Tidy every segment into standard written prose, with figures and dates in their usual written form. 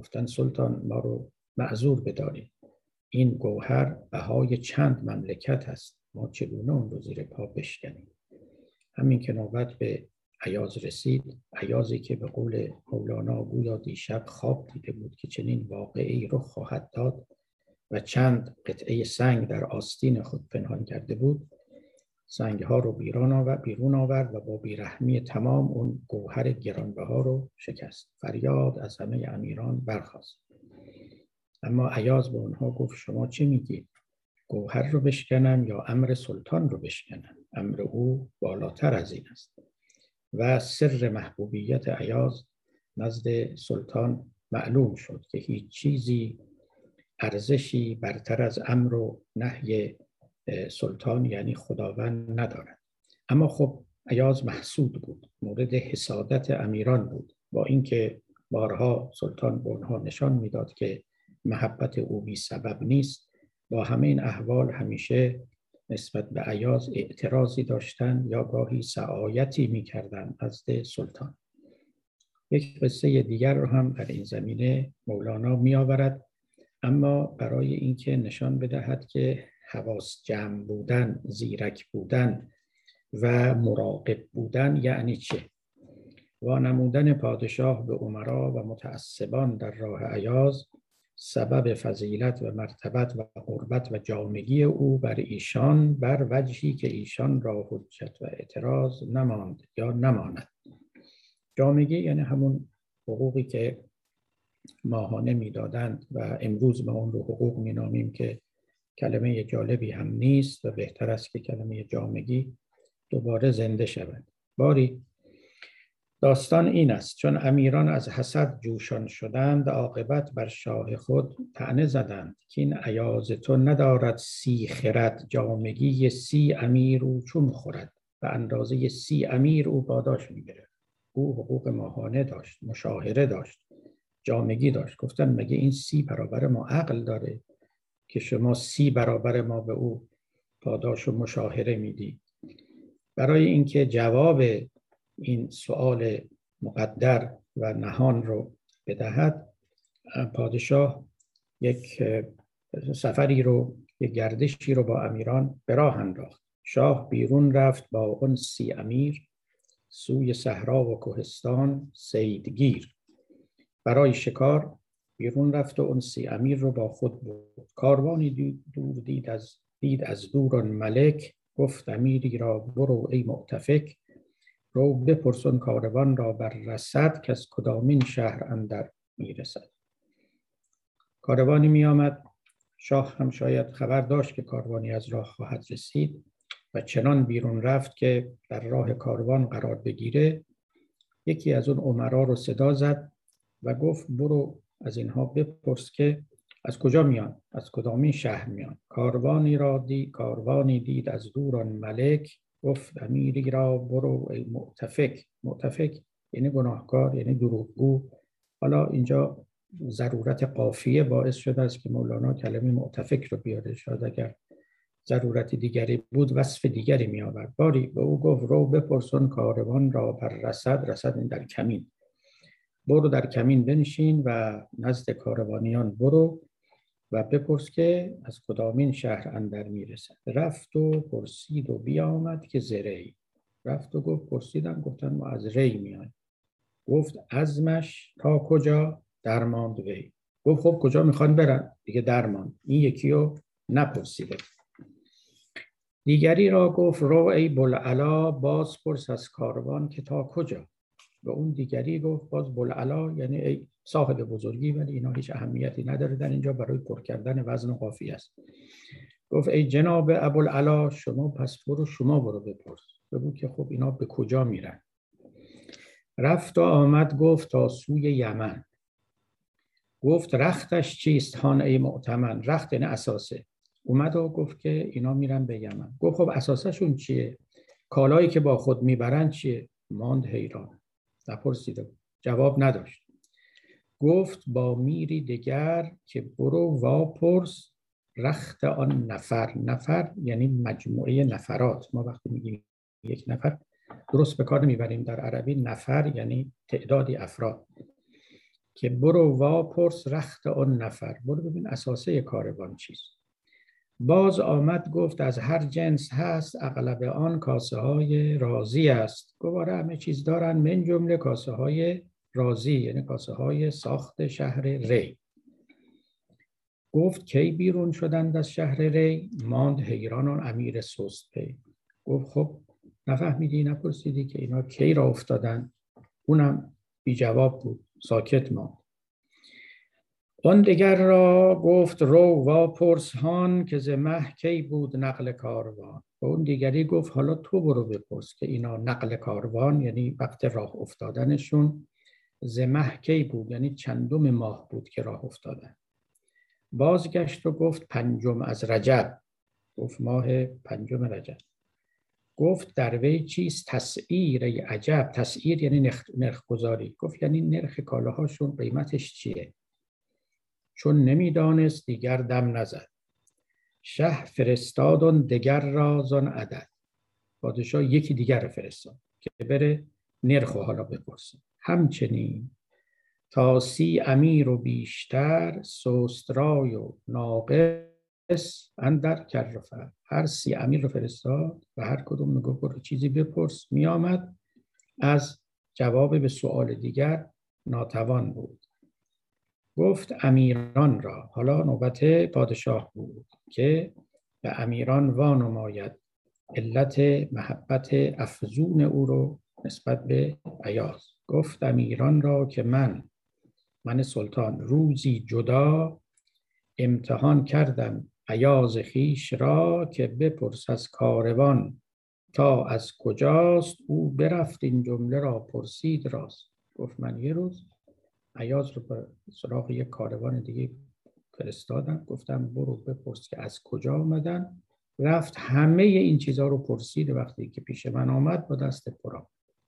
گفتن سلطان ما رو معذور بدارید، این گوهر بهای چند مملکت است، ما چگونه اون رو زیر پا بشکنیم. همین که نوبت به ایاز رسید، ایازی که به قول مولانا گویا دیشب خواب دیده بود که چنین واقعی رخ خواهد داد و چند قطعه سنگ در آستین خود پنهان کرده بود، سنگها رو بیرون آورد و با بیرحمی تمام اون گوهر گرانبها رو شکست. فریاد از همه امیران برخاست. اما ایاز به اونها گفت شما چه میگید؟ گوهر رو بشکنم یا امر سلطان رو بشکنم؟ امر او بالاتر از این است. و سر محبوبیت ایاز نزد سلطان معلوم شد که هیچ چیزی ارزشی برتر از امر و نهی سلطان یعنی خداوند ندارد. اما خب ایاز محسود بود، مورد حسادت امیران بود، با اینکه بارها سلطان به آنها نشان میداد که محبت او بی سبب نیست، با همه این احوال همیشه نسبت به ایاز اعتراضی داشتند یا گاهی سعایتی می‌کردند نزد سلطان. یک قصه دیگر رو هم در این زمینه مولانا می‌آورد، اما برای اینکه نشان بدهد که حواس جمع بودن، زیرک بودن و مراقب بودن یعنی چه. وانمودن پادشاه به امرا و متعصبان در راه ایاز سبب فضیلت و مرتبت و قربت و جامگی او بر ایشان بر وجهی که ایشان را حجت و اعتراض نماند یا نماند. جامگی یعنی همون حقوقی که ماهانه میدادند و امروز ما اون رو حقوق مینامیم که کلمه جالبی هم نیست و بهتر است که کلمه جامگی دوباره زنده شود. باری داستان این است چون امیران از حسد جوشان شدند، عاقبت بر شاه خود طعنه زدند که این ایاز تو ندارد 30 خرد، جامگی 30 امیر او چون خورد. به اندازه 30 امیر او پاداش میگرفت. او حقوق ماهانه داشت، مشاهره داشت، جامگی داشت. گفتن مگه این 30 برابر ما عقل داره که شما 30 برابر ما به او پاداش و مشاهره میدی؟ برای اینکه جواب این سؤال مقدر و نهان رو بدهد، پادشاه یک سفری رو، یک گردشی رو با امیران به راه انداخت. شاه بیرون رفت با اون 30 امیر سوی صحرا و کوهستان صیدگیر. برای شکار بیرون رفت و اون 30 امیر رو با خود برد. کاروانی دور دید از دور ملک، گفت امیری را برو ای معتفک، رو بپرسون کاروان را بر رسد، که از کدامین شهر اندر میرسد. کاروانی می آمد، شاه هم شاید خبر داشت که کاروانی از راه خواهد رسید و چنان بیرون رفت که در راه کاروان قرار بگیره. یکی از اون امرا رو صدا زد و گفت برو از اینها بپرس که از کجا میان، از کدامین شهر میان. کاروانی دید از دوران ملک، گفت امیری را برو ای معتفک. معتفک یعنی گناهکار، یعنی دروغگو. حالا اینجا ضرورت قافیه باعث شده است که مولانا کلمه معتفک رو بیاره. شاید اگر ضرورت دیگری بود وصف دیگری می آورد. باری به او گفت رو بپرسون کاروان را بر رسد در کمین. برو در کمین بنشین و نزد کاروانیان برو و بپرس که از کدامین شهر اندر میرسد. رفت و پرسید و بیامد که زری. رفت و گفت پرسیدن، گفتن ما از ری میایم. گفت عزمش تا کجا؟ درماند وی. گفت خب کجا میخوان برن؟ دیگه درماند. این یکی رو نپرسیده. دیگری را گفت رو ای بوالعلا، باز پرس از کاروان که تا کجا. و اون دیگری گفت باز بوالعلا یعنی ای صاحب بزرگی، ولی اینا هیچ اهمیتی نداره در اینجا، برای پر کردن وزن و قافیه است. گفت ای جناب ابوالعلا، شما برو بپرس. بگو که خب اینا به کجا میرن. رفت و آمد گفت تا سوی یمن. گفت رختش چیست هان ای معتمن. رخت یعنی اساسه. اومد و گفت که اینا میرن به یمن. گفت خب اساسشون چیه؟ کالایی که با خود میبرن چیه؟ ماند حیران. نپرسیده، جواب نداشت. گفت با میری دگر که برو واپرس رخت آن نفر. نفر یعنی مجموعه نفرات. ما وقتی میگیم یک نفر درست به کار نمیبریم در عربی. نفر یعنی تعدادی افراد. که برو واپرس رخت آن نفر. برو ببین اساسه کاروان چیست. باز آمد گفت از هر جنس هست، اغلب آن کاسه های رازی است. گواره همه چیز دارن، من جمله کاسه های رازی، یعنی کاسه های ساخت شهر ری. گفت کی بیرون شدند از شهر ری؟ ماند حیران آن امیر سست پی. گفت خب نفهمیدی، نپرسیدی که اینا کی را افتادن؟ اونم بی جواب بود، ساکت ماند. آن دگر را گفت رو واپرس هان، که ز مه کی بود نقل کاروان. و اون دیگری گفت حالا تو برو بپرس که اینا نقل کاروان، یعنی وقت راه افتادنشون، ز مه کی بود، یعنی چندم ماه بود که راه افتادن. بازگشت و گفت پنجم از رجب. گفت ماه پنجم رجب. گفت در وی چیست تسعیر ای عجب. تسعیر یعنی نرخ گذاری. گفت یعنی نرخ کالاهاشون قیمتش چیه؟ چون نمیدانست دیگر دم نزد. شه فرستادن دگر را زان عدد. پادشاه یکی دیگر رو فرستاد که بره نرخ حالا بپرسه. همچنین تا 30 امیر و بیشتر، سست رای و ناقص اندر کر و فر. هر 30 امیر رو فرستاد و هر کدوم میگفت برو چیزی بپرس، میآمد از جواب به سوال دیگر ناتوان بود. گفت امیران را، حالا نوبت پادشاه بود که به امیران وانماید علت محبت افزون او رو نسبت به ایاز. گفت امیران را که من سلطان روزی جدا، امتحان کردم ایاز خویش را، که بپرس از کاروان تا از کجاست. او برفت این جمله را پرسید راست. گفت من یه روز ایاز رو به سراغ یک کاروان دیگه فرستادم، گفتم برو بپرس که از کجا آمدن. رفت همه این چیزها رو پرسید. وقتی که پیش من آمد با دست پر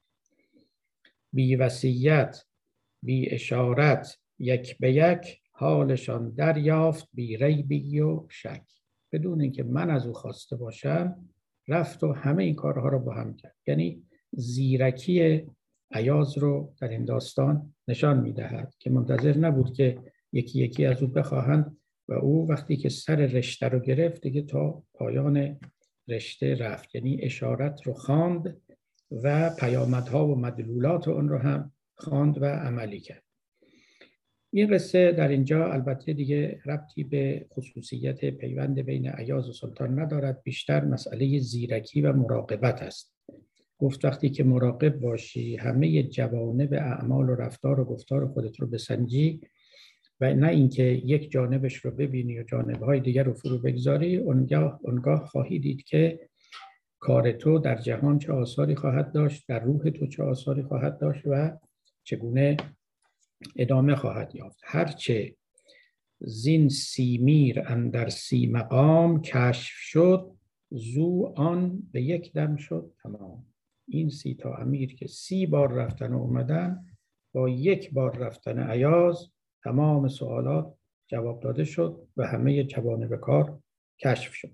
بی وصیت بی اشارت یک به یک، حالشان دریافت بی ریبی و شک. بدون اینکه من از او خواسته باشم رفت و همه این کارها رو با هم کرد. یعنی زیرکی ایاز رو در این داستان نشان می‌دهد که منتظر نبود که یکی یکی از او بخواهند و او وقتی که سر رشته رو گرفت دیگه تا پایان رشته رفت. یعنی اشارت رو خواند و پیامدها و مدلولات اون رو هم خواند و عملی کرد. این قصه در اینجا البته دیگه ربطی به خصوصیت پیوند بین ایاز و سلطان ندارد، بیشتر مسئله زیرکی و مراقبت است. گفت وقتی که مراقب باشی، همه جوانب اعمال و رفتار و گفتار خودت رو بسنجی و نه اینکه یک جانبش رو ببینی و جانبهای دیگر رو فرو بگذاری، اونگاه خواهی دید که کار تو در جهان چه آثاری خواهد داشت، در روح تو چه آثاری خواهد داشت و چگونه ادامه خواهد یافت. هرچه زین 30 میر اندر 30 مقام کشف شد، زو آن به یک دم شد تمام. این 30 تا امیر که 30 بار رفتن و اومدن، با یک بار رفتن ایاز تمام سوالات جواب داده شد و همه جوانب کار کشف شد.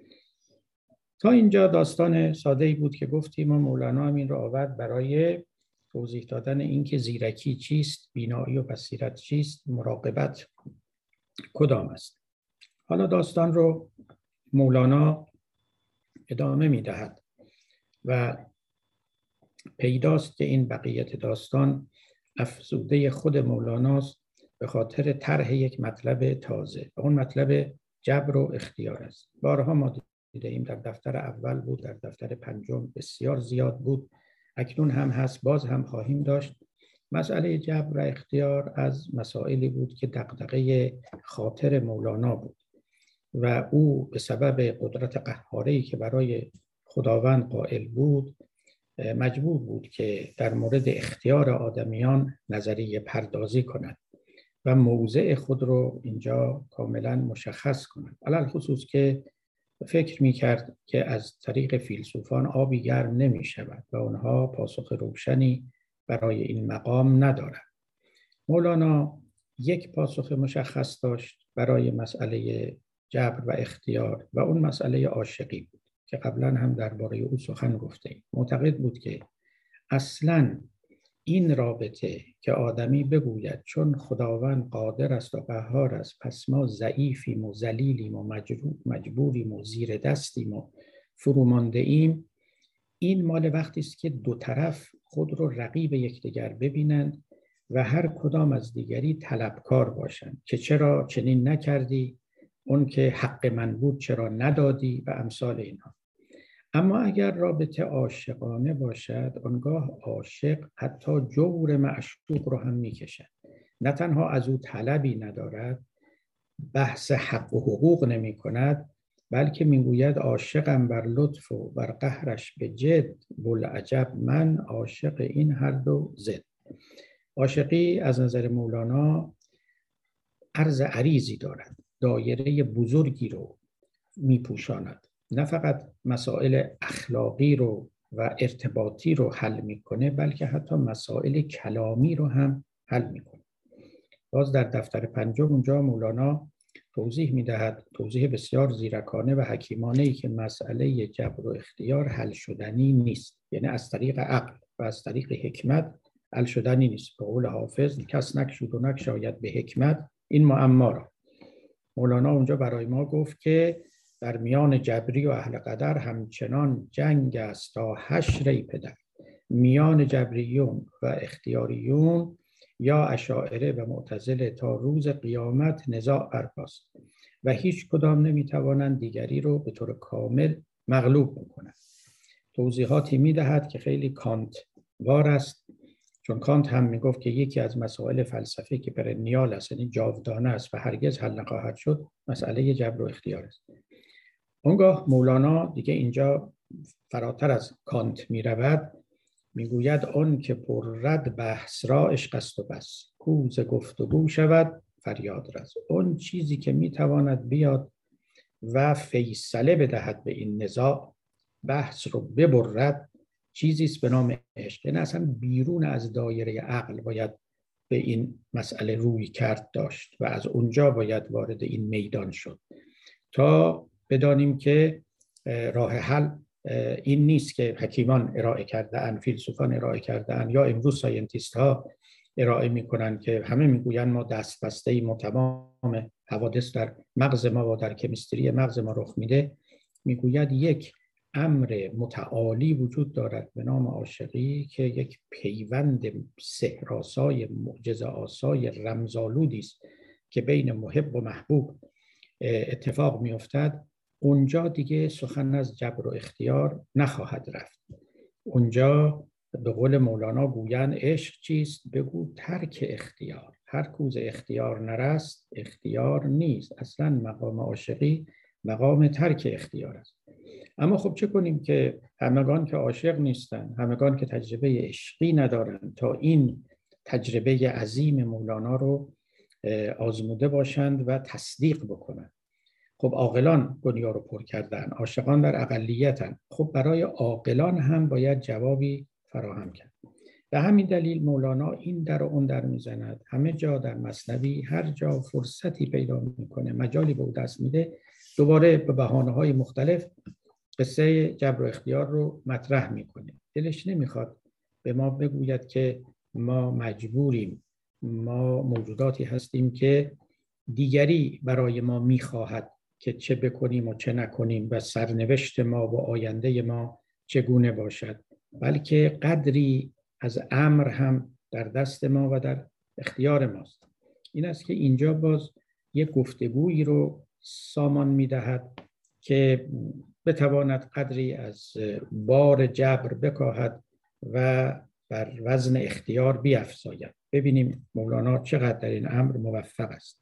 تا اینجا داستان ساده‌ای بود که گفتیم و مولانا هم این رو آورد برای توضیح دادن اینکه زیرکی چیست، بینایی و بصیرت چیست، مراقبت کدام است. حالا داستان رو مولانا ادامه می‌دهد و پیداست که این بقیت داستان افزوده خود مولاناست به خاطر طرح یک مطلب تازه و اون مطلب جبر و اختیار است. بارها ما دیدیم در دفتر اول بود، در دفتر پنجم بسیار زیاد بود، اکنون هم هست، باز هم خواهیم داشت. مسئله جبر و اختیار از مسائلی بود که دغدغه خاطر مولانا بود و او به سبب قدرت قهاره‌ای که برای خداوند قائل بود مجبور بود که در مورد اختیار آدمیان نظریه پردازی کند و موضع خود رو اینجا کاملا مشخص کند. علل خصوص که فکر می‌کرد که از طریق فیلسوفان آبی گرم نمی‌شود و آنها پاسخ روشنی برای این مقام ندارند. مولانا یک پاسخ مشخص داشت برای مسئله جبر و اختیار و اون مسئله عاشقی بود که قبلا هم درباره او سخن گفته‌ایم. معتقد بود که اصلاً این رابطه که آدمی بگوید چون خداوند قادر است و قهار است پس ما ضعیفیم و ذلیلیم و مجبوریم و زیر دستیم و فرومانده ایم، این مال وقتی است که دو طرف خود رو رقیب یکدیگر ببینند و هر کدام از دیگری طلبکار باشند که چرا چنین نکردی، اون که حق من بود چرا ندادی و امثال اینها. اما اگر رابطه عاشقانه باشد، آنگاه عاشق حتی جور معشوق رو هم میکشد. نه تنها از او طلبی ندارد، بحث حق و حقوق نمی کند، بلکه میگوید عاشقم بر لطف و بر قهرش به جد، بوالعجب من عاشق این هر دو زد. عاشقی از نظر مولانا عرض عریضی دارد، دایره بزرگی رو میپوشاند. نه فقط مسائل اخلاقی رو و ارتباطی رو حل میکنه، بلکه حتی مسائل کلامی رو هم حل میکنه. باز در دفتر 5 اونجا مولانا توضیح میدهد، توضیح بسیار زیرکانه و حکیمانه‌ای که مسئله جبر و اختیار حل شدنی نیست، یعنی از طریق عقل و از طریق حکمت حل شدنی نیست. به قول حافظ کس نکشود و نکشاید به حکمت این معما را. مولانا اونجا برای ما گفت که در میان جبری و اهل قدر همچنان جنگ است تا حشر ای پدر. میان جبریون و اختیاریون یا اشاعره و معتزله تا روز قیامت نزاع برپاست و هیچ کدام نمیتوانند دیگری رو به طور کامل مغلوب بکنند. توضیحاتی میدهد که خیلی کانت وار است، چون کانت هم میگفت که یکی از مسائل فلسفه که پرنیال است، یعنی جاودانه است و هرگز حل نخواهد شد، مسئله جبر و اختیار است. اونگاه مولانا دیگه اینجا فراتر از کانت میرود، میگوید آن که پررد بحث را عشق است و بس، کوز گفتگو شود فریاد رس. اون چیزی که میتواند بیاد و فیصله بدهد به این نزاع، بحث رو ببرد، چیزی است به نام عشق. یعنی اصلا بیرون از دایره عقل باید به این مسئله روی کرد داشت و از اونجا باید وارد این میدان شد تا بدانیم که راه حل این نیست که حکیمان ارائه کرده اند، فیلسوفان ارائه کرده اند یا امروز ساینتیست ها ارائه میکنن که همه میگویند ما دست بسته ایم و تمام حوادث در مغز ما و در کمیستری مغز ما رخ میده. میگوید یک امر متعالی وجود دارد به نام عاشقی که یک پیوند سحرآسای معجزه آسای رمزآلودی است که بین محب و محبوب اتفاق میافتد. اونجا دیگه سخن از جبر و اختیار نخواهد رفت. اونجا به قول مولانا گویند عشق چیست؟ بگو ترک اختیار. هر کوز اختیار نرست اختیار نیست. اصلا مقام عاشقی مقام ترک اختیار است. اما خب چه کنیم که همگان که عاشق نیستن، همگان که تجربه عشقی ندارن تا این تجربه عظیم مولانا رو آزموده باشند و تصدیق بکنند. خب عاقلان دنیا رو پر کردن، عاشقان در اقلیتن. خب برای عاقلان هم باید جوابی فراهم کرد. به همین دلیل مولانا این در و اون در میزند. همه جا در مثنوی هر جا فرصتی پیدا میکنه، مجالی به او دست میده، دوباره به بهانه‌های مختلف قصه جبر و اختیار رو مطرح میکنه. دلش نمیخواد به ما بگوید که ما مجبوریم، ما موجوداتی هستیم که دیگری برای ما میخواهد که چه بکنیم و چه نکنیم و سرنوشت ما و آینده ما چگونه باشد، بلکه قدری از امر هم در دست ما و در اختیار ماست. این است که اینجا باز یک گفتگویی رو سامان میدهد که بتواند قدری از بار جبر بکاهد و بر وزن اختیار بیفزاید. ببینیم مولانا چقدر در این امر موفق است.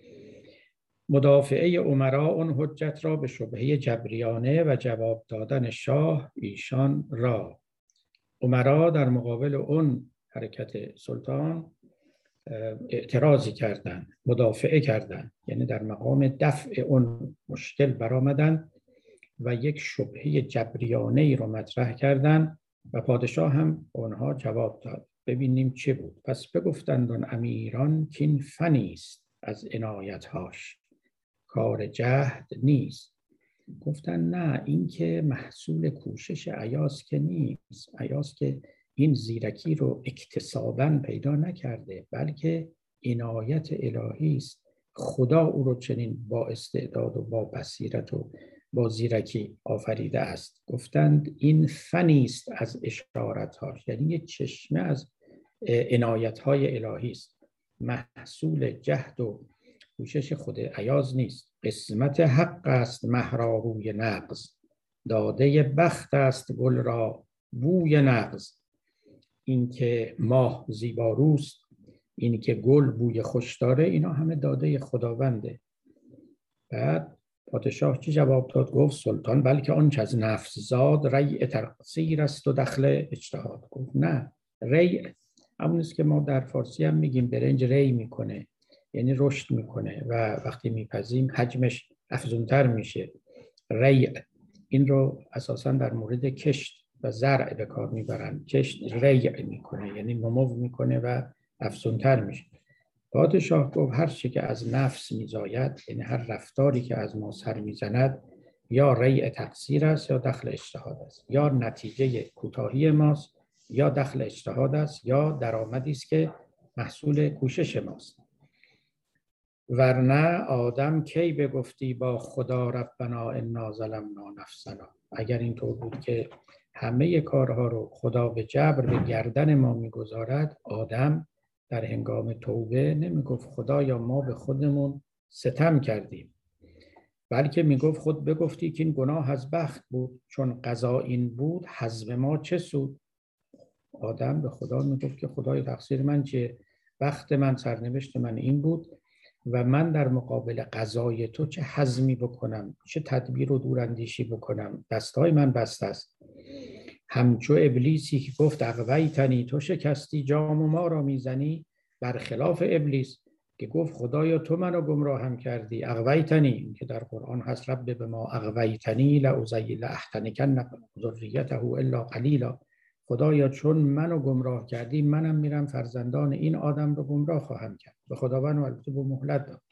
مدافعه امرا اون حجت را به شبهه جبریانه و جواب دادن شاه ایشان را. امرا در مقابل اون حرکت سلطان اعتراضی کردند، مدافعه کردند، یعنی در مقام دفع اون مشکل برآمدند و یک شبهه جبریانه ای رو مطرح کردند و پادشاه هم اونها جواب داد. ببینیم چه بود. پس بگفتند اون امیران که این فنی است از عنایت‌هاش، کار جهد نیست. گفتن نه، این که محصول کوشش ایاز که نیست. ایاز که این زیرکی رو اکتساباً پیدا نکرده، بلکه عنایت الهی است. خدا او رو چنین با استعداد و با بصیرت و با زیرکی آفریده است. گفتند این فنی است از اشارت‌هاش، یعنی یه چشمه از عنایت‌های الهی است، محصول جهد و کوشش خود ایاز نیست. قسمت حق است مهرا روی نغز، داده بخت است گل را بوی نغز. این که ماه زیباروست، این که گل بوی خوش داره، اینا همه داده خداونده. بعد پادشاه چی جواب داد؟ گفت سلطان بلکه آنچه از نفس زاد ریع تقصیر است و دخل اجتهاد. گفت نه، ریع همون است که ما در فارسی هم میگیم برنج ری میکنه، یعنی رشد میکنه و وقتی میپزیم حجمش افزونتر میشه. ریع این رو اساساً در مورد کشت و زرع به کار میبرن. کشت ریع میکنه یعنی نمو میکنه و افزونتر میشه. پادشاه گفت هر چی که از نفس میزاید، یعنی هر رفتاری که از ما سر میزند، یا ریع تقصیر است یا دخل اجتهاد است، یا نتیجه کوتاهی ماست یا دخل اجتهاد است، یا درآمدی است که محصول کوشش ماست. ورنه آدم کی بگفتی با خدا ربنا انا ظلمنا نفسنا. اگر اینطور بود که همه کارها رو خدا به جبر به گردن ما میگذارد، آدم در هنگام توبه نمیگفت خدایا ما به خودمون ستم کردیم، بلکه میگفت خود بگفتی که این گناه از بخت بود، چون قضا این بود حزب ما چه سود. آدم به خدا میگفت که خدای تقصیر من چیه؟ بخت من، سرنوشت من این بود و من در مقابل قضای تو چه حزمی بکنم، چه تدبیر و دوراندیشی بکنم؟ دستای من بسته است. همچو ابلیسی که گفت اغویتنی، تو شکستی جام و ما را میزنی. برخلاف ابلیس که گفت خدایا تو منو گمراهم کردی. اغویتنی که در قرآن هست رب به ما اغویتنی لاحتنکن ذریته الا قلیلا. خدایا چون منو گمراه کردی، منم میرم فرزندان این آدم رو گمراه خواهم کرد. به خداوند البته به مهلت داد.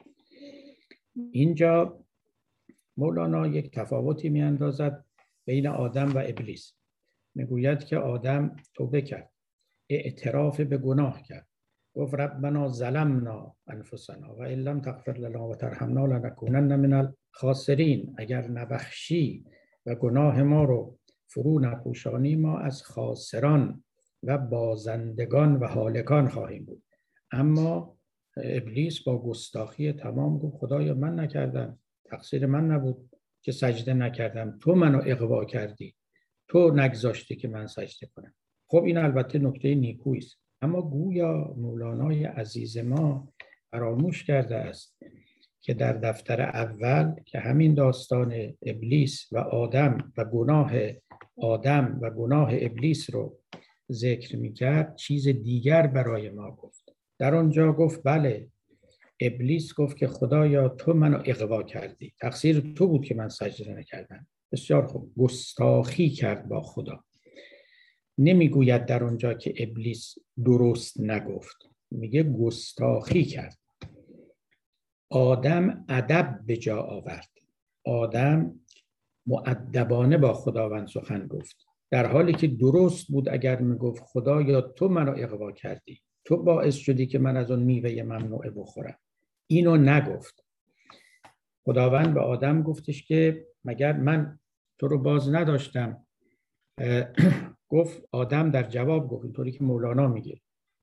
اینجا مولانا یک تفاوتی میاندازد بین آدم و ابلیس. میگوید که آدم توبه کرد، اعتراف به گناه کرد، گفت ربنا ظلمنا انفسنا و ان لم تغفر لنا و ترحمنا لنکونن من الخاسرین. اگر نبخشی و گناه ما رو فرو نپوشانی، ما از خاسران و بازندگان و هالکان خواهیم بود. اما ابلیس با گستاخی تمام گفت خدایا من نکردم، تقصیر من نبود که سجده نکردم، تو منو اغوا کردی، تو نگذاشتی که من سجده کنم. خب این البته نکته نیکویی است، اما گویا مولانای عزیز ما فراموش کرده است که در دفتر اول که همین داستان ابلیس و آدم و گناه آدم و گناه ابلیس رو ذکر می‌کرد، چیز دیگر برای ما گفت. در آنجا گفت بله، ابلیس گفت که خدایا تو منو اغوا کردی، تقصیر تو بود که من سجده نکردم. بسیار خوب، گستاخی کرد با خدا. نمیگوید در آنجا که ابلیس درست نگفت، میگه گستاخی کرد. آدم ادب به جا آورد، آدم مؤدبانه با خداوند سخن گفت، در حالی که درست بود اگر میگفت خدایا تو منو اغوا کردی، تو باعث شدی که من از اون میوه ممنوعه بخورم. اینو نگفت. خداوند به آدم گفتش که مگر من تو رو باز نداشتم؟ گفت آدم در جواب گفت اینطوری که مولانا میگه،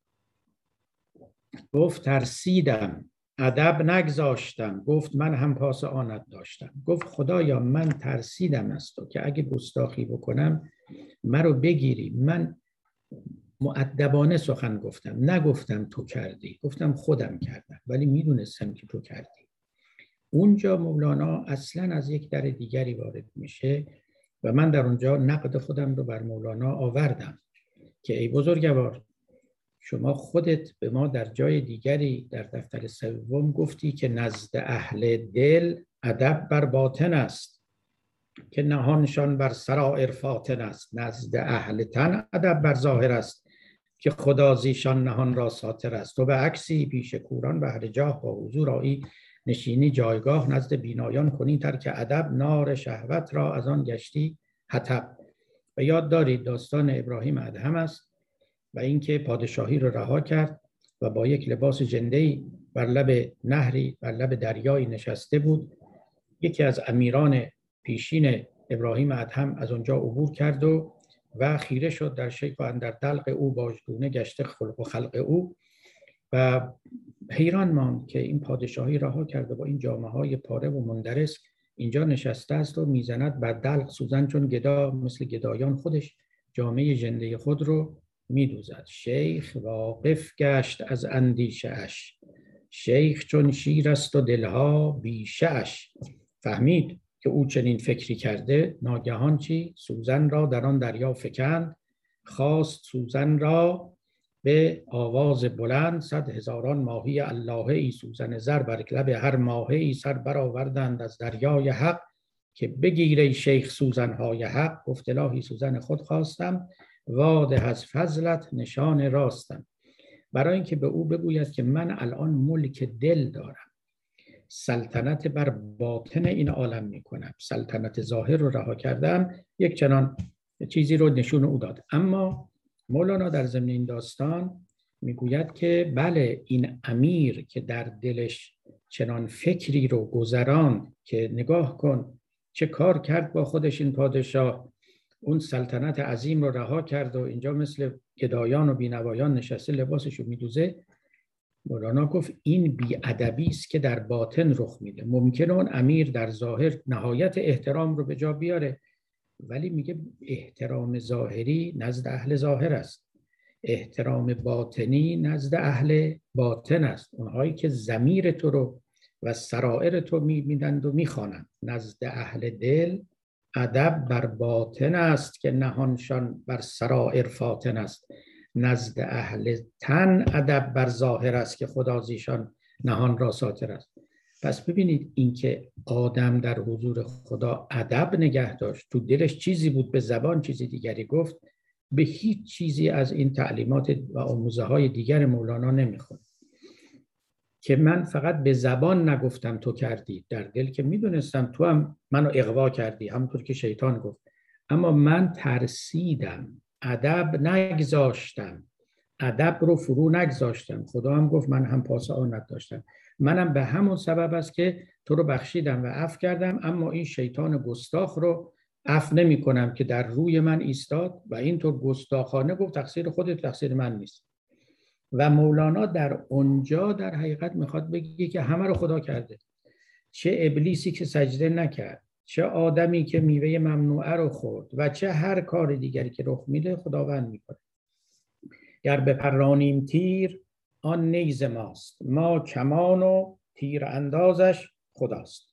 گفت ترسیدم ادب نگذاشتم، گفت من هم پاس آنت داشتم. گفت خدایا من ترسیدم از تو که اگه گستاخی بکنم مرا بگیری. من مؤدبانه سخن گفتم، نگفتم تو کردی، گفتم خودم کردم، ولی میدونستم که تو کردی. اونجا مولانا اصلا از یک در دیگری وارد میشه و من در اونجا نقد خودم رو بر مولانا آوردم که ای بزرگوار، شما خودت به ما در جای دیگری در دفتر سوم گفتی که نزد اهل دل ادب بر باطن است، که نهانشان بر سرائر فاطن است. نزد اهل تن ادب بر ظاهر است، که خدا زیشان نهان را ساتر است. تو به عکسی پیش کوران بهر جاه، با حضور آیی نشینی جایگاه. نزد بینایان کنی ترک ادب، نار شهوت را از آن گشتی حطب. و یاد دارید داستان ابراهیم ادهم است و اینکه پادشاهی رو رها کرد و با یک لباس جنده‌ای بر لب نهری، بر لب دریایی نشسته بود. یکی از امیران پیشین ابراهیم ادهم از اونجا عبور کرد و خیره شد در شیخ و اندر دلق او باژگونه گشته خلق و خلق او و حیران ماند که این پادشاهی رها کرده با این جامه‌های پاره و مندرس اینجا نشسته است و میزند بر دلق سوزن، چون گدا مثل گدایان خودش جامعه ژنده خود رو میدوزد. شیخ واقف گشت از اندیشه اش، شیخ چون شیر است و دلها بیشه اش. فهمید که او چنین فکری کرده. ناگهان چی؟ سوزن را در آن دریا فکند، خواست سوزن را به آواز بلند. 100,000 ماهی اللهه ای سوزن زر بر لب هر ماهه ای سر برآوردند از دریای حق، که بگیره شیخ سوزنهای حق. گفت الهی سوزن خود خواستم، واده از فضلت نشان راستم. برای اینکه به او بگوید که من الان ملک دل دارم، سلطنت بر باطن این عالم میکنم، سلطنت ظاهر رو رها کردم، یک چنان چیزی رو نشون او داد. اما مولانا در ضمن این داستان میگوید که بله، این امیر که در دلش چنان فکری رو گذران که نگاه کن چه کار کرد با خودش این پادشاه، اون سلطنت عظیم رو رها کرد و اینجا مثل گدایان و بینوایان نشسته لباسش رو میدوزه. مولانا گفت این بی‌ادبی است که در باطن رخ میده. ممکنه اون امیر در ظاهر نهایت احترام رو به جا بیاره، ولی میگه احترام ظاهری نزد اهل ظاهر است، احترام باطنی نزد اهل باطن است. اونهایی که ضمیر تو رو و سرائر تو میبینند و میخوانند. نزد اهل دل ادب بر باطن است، که نهانشان بر سرائر فاطن است. نزد اهل تن ادب بر ظاهر است، که خدا زیشان نهان را ساتر است. پس ببینید اینکه آدم در حضور خدا ادب نگه داشت، تو دلش چیزی بود، به زبان چیزی دیگری گفت، به هیچ چیزی از این تعلیمات و آموزه های دیگر مولانا نمیخواد. که من فقط به زبان نگفتم تو کردی، در دل که میدونستم تو هم منو اغوا کردی، همونطور که شیطان گفت، اما من ترسیدم، ادب نگذاشتم، ادب رو فرو نگذاشتم. خدا هم گفت من هم پاس آنت داشتم، منم به همون سبب است که تو رو بخشیدم و عفو کردم، اما این شیطان گستاخ رو عفو نمی کنم که در روی من ایستاد و اینطور گستاخانه گفت تقصیر خودت، تقصیر من نیست. و مولانا در اونجا در حقیقت میخواد بگه که همه رو خدا کرده، چه ابلیسی که سجده نکرد، چه آدمی که میوه ممنوعه رو خورد و چه هر کار دیگری که رخ میده خداوند میکنه. گر بپرانیم تیر آن نیز ماست، ما کمان و تیر اندازش خداست.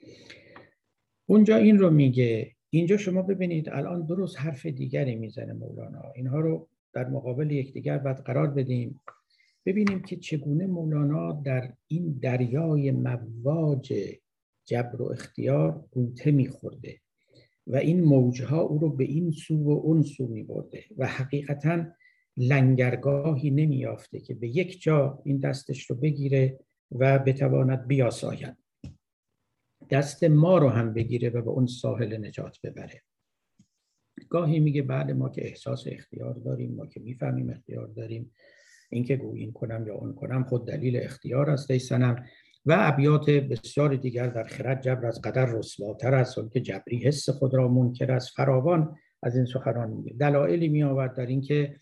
اونجا این رو میگه. اینجا شما ببینید الان درست حرف دیگری میزنه مولانا. اینها رو در مقابل یکدیگر باید قرار بدیم، ببینیم که چگونه مولانا در این دریای مواج جبر و اختیار غوطه میخورده و این موجها او رو به این سو و اون سو میبرده و حقیقتاً لنگرگاهی نمیافته که به یک جا این دستش رو بگیره و بتواند بیاساید، دست ما رو هم بگیره و به اون ساحل نجات ببره. گاهی میگه بعد ما که احساس اختیار داریم، ما که میفهمیم اختیار داریم، این که گویی این کنم یا اون کنم خود دلیل اختیار است ای صنم. و ابیات بسیار دیگر در خرد جبر از قدر رسواتر است، اون که جبری حس خود را منکر است. فراوان از این سخنان میگه. دلایلی می آورد در این که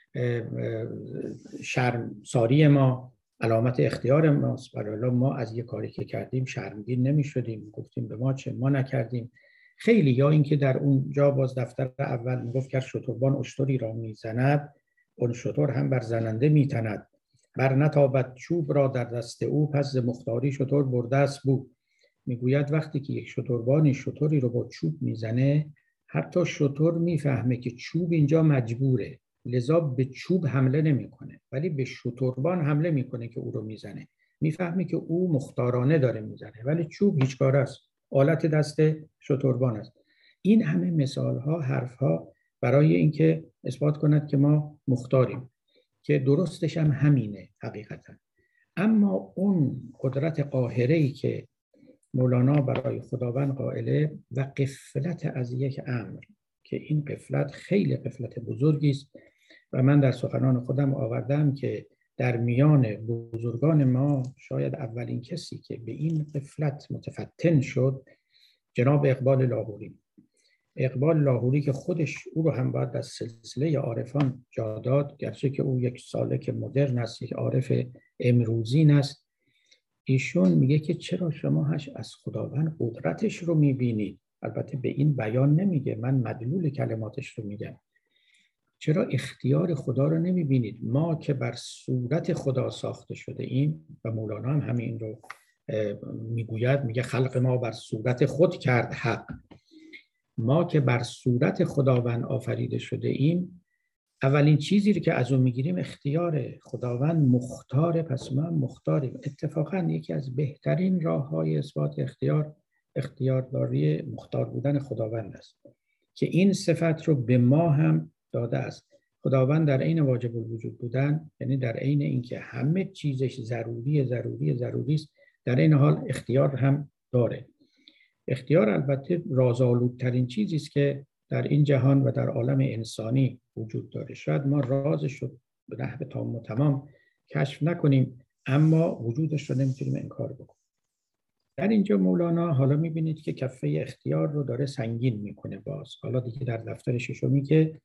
شرمساری ما علامت اختیار ماست، برای ما از یک کاری که کردیم شرمگین نمی شدیم، گفتیم به ما چه، ما نکردیم. خیلی یا این که در اونجا باز دفتر اول میگفت که شتربان اشتری را میزند، اون شتر هم بر زننده میتند، بر نتابد چوب را در دست او، پس ز مختاری شتر برده است بو. میگوید وقتی که یک شتربانی شتری رو با چوب میزنه، حتی شتر میفهمه که چوب اینجا مجبوره، لذا به چوب حمله نمیکنه، ولی به شتربان حمله میکنه که او رو میزنه. میفهمه که او مختارانه داره میزنه، ولی چوب هیچ کار است، آلت دست شتربان است. این همه مثال ها، حرف ها برای اینکه اثبات کند که ما مختاریم، که درستش هم همینه حقیقتا. اما اون قدرت قاهره‌ای که مولانا برای خداوند قائله و غفلت از یک امر، که این غفلت خیلی غفلت بزرگی است و من در سخنان خودم آوردم که در میان بزرگان ما شاید اولین کسی که به این غفلت متفتن شد جناب اقبال لاهوری. اقبال لاهوری که خودش او رو هم باید از سلسله عارفان جا داد، گرچه که او یک سالک مدرن است، یک عارف امروزین است. ایشون میگه که چرا شما از خداوند قدرتش رو میبینید، البته به این بیان نمیگه، من مدلول کلماتش رو میگم، چرا اختیار خدا رو نمیبینید؟ ما که بر صورت خدا ساخته شده ایم، و مولانا هم همین رو میگوید، میگه خلق ما بر صورت خود کرد حق. ما که بر صورت خداوند آفریده شده ایم، اولین چیزی رو که از اون میگیریم اختیار. خداوند مختاره، پس ما مختاریم. اتفاقا یکی از بهترین راه‌های اثبات اختیارداری مختار بودن خداوند است که این صفت رو به ما هم داده است. خداوند در عین واجب الوجود بودن، یعنی در عین اینکه همه چیزش ضروری است، در این حال اختیار هم داره. اختیار البته رازآلودترین چیزی است که در این جهان و در عالم انسانی وجود داره. شاید ما رازش رو به نحو تام و تمام کشف نکنیم، اما وجودش رو نمیتونیم انکار بکنیم. در اینجا مولانا حالا میبینید که کفه اختیار رو داره سنگین میکنه. باز حالا دیگه در دفتر ششمی که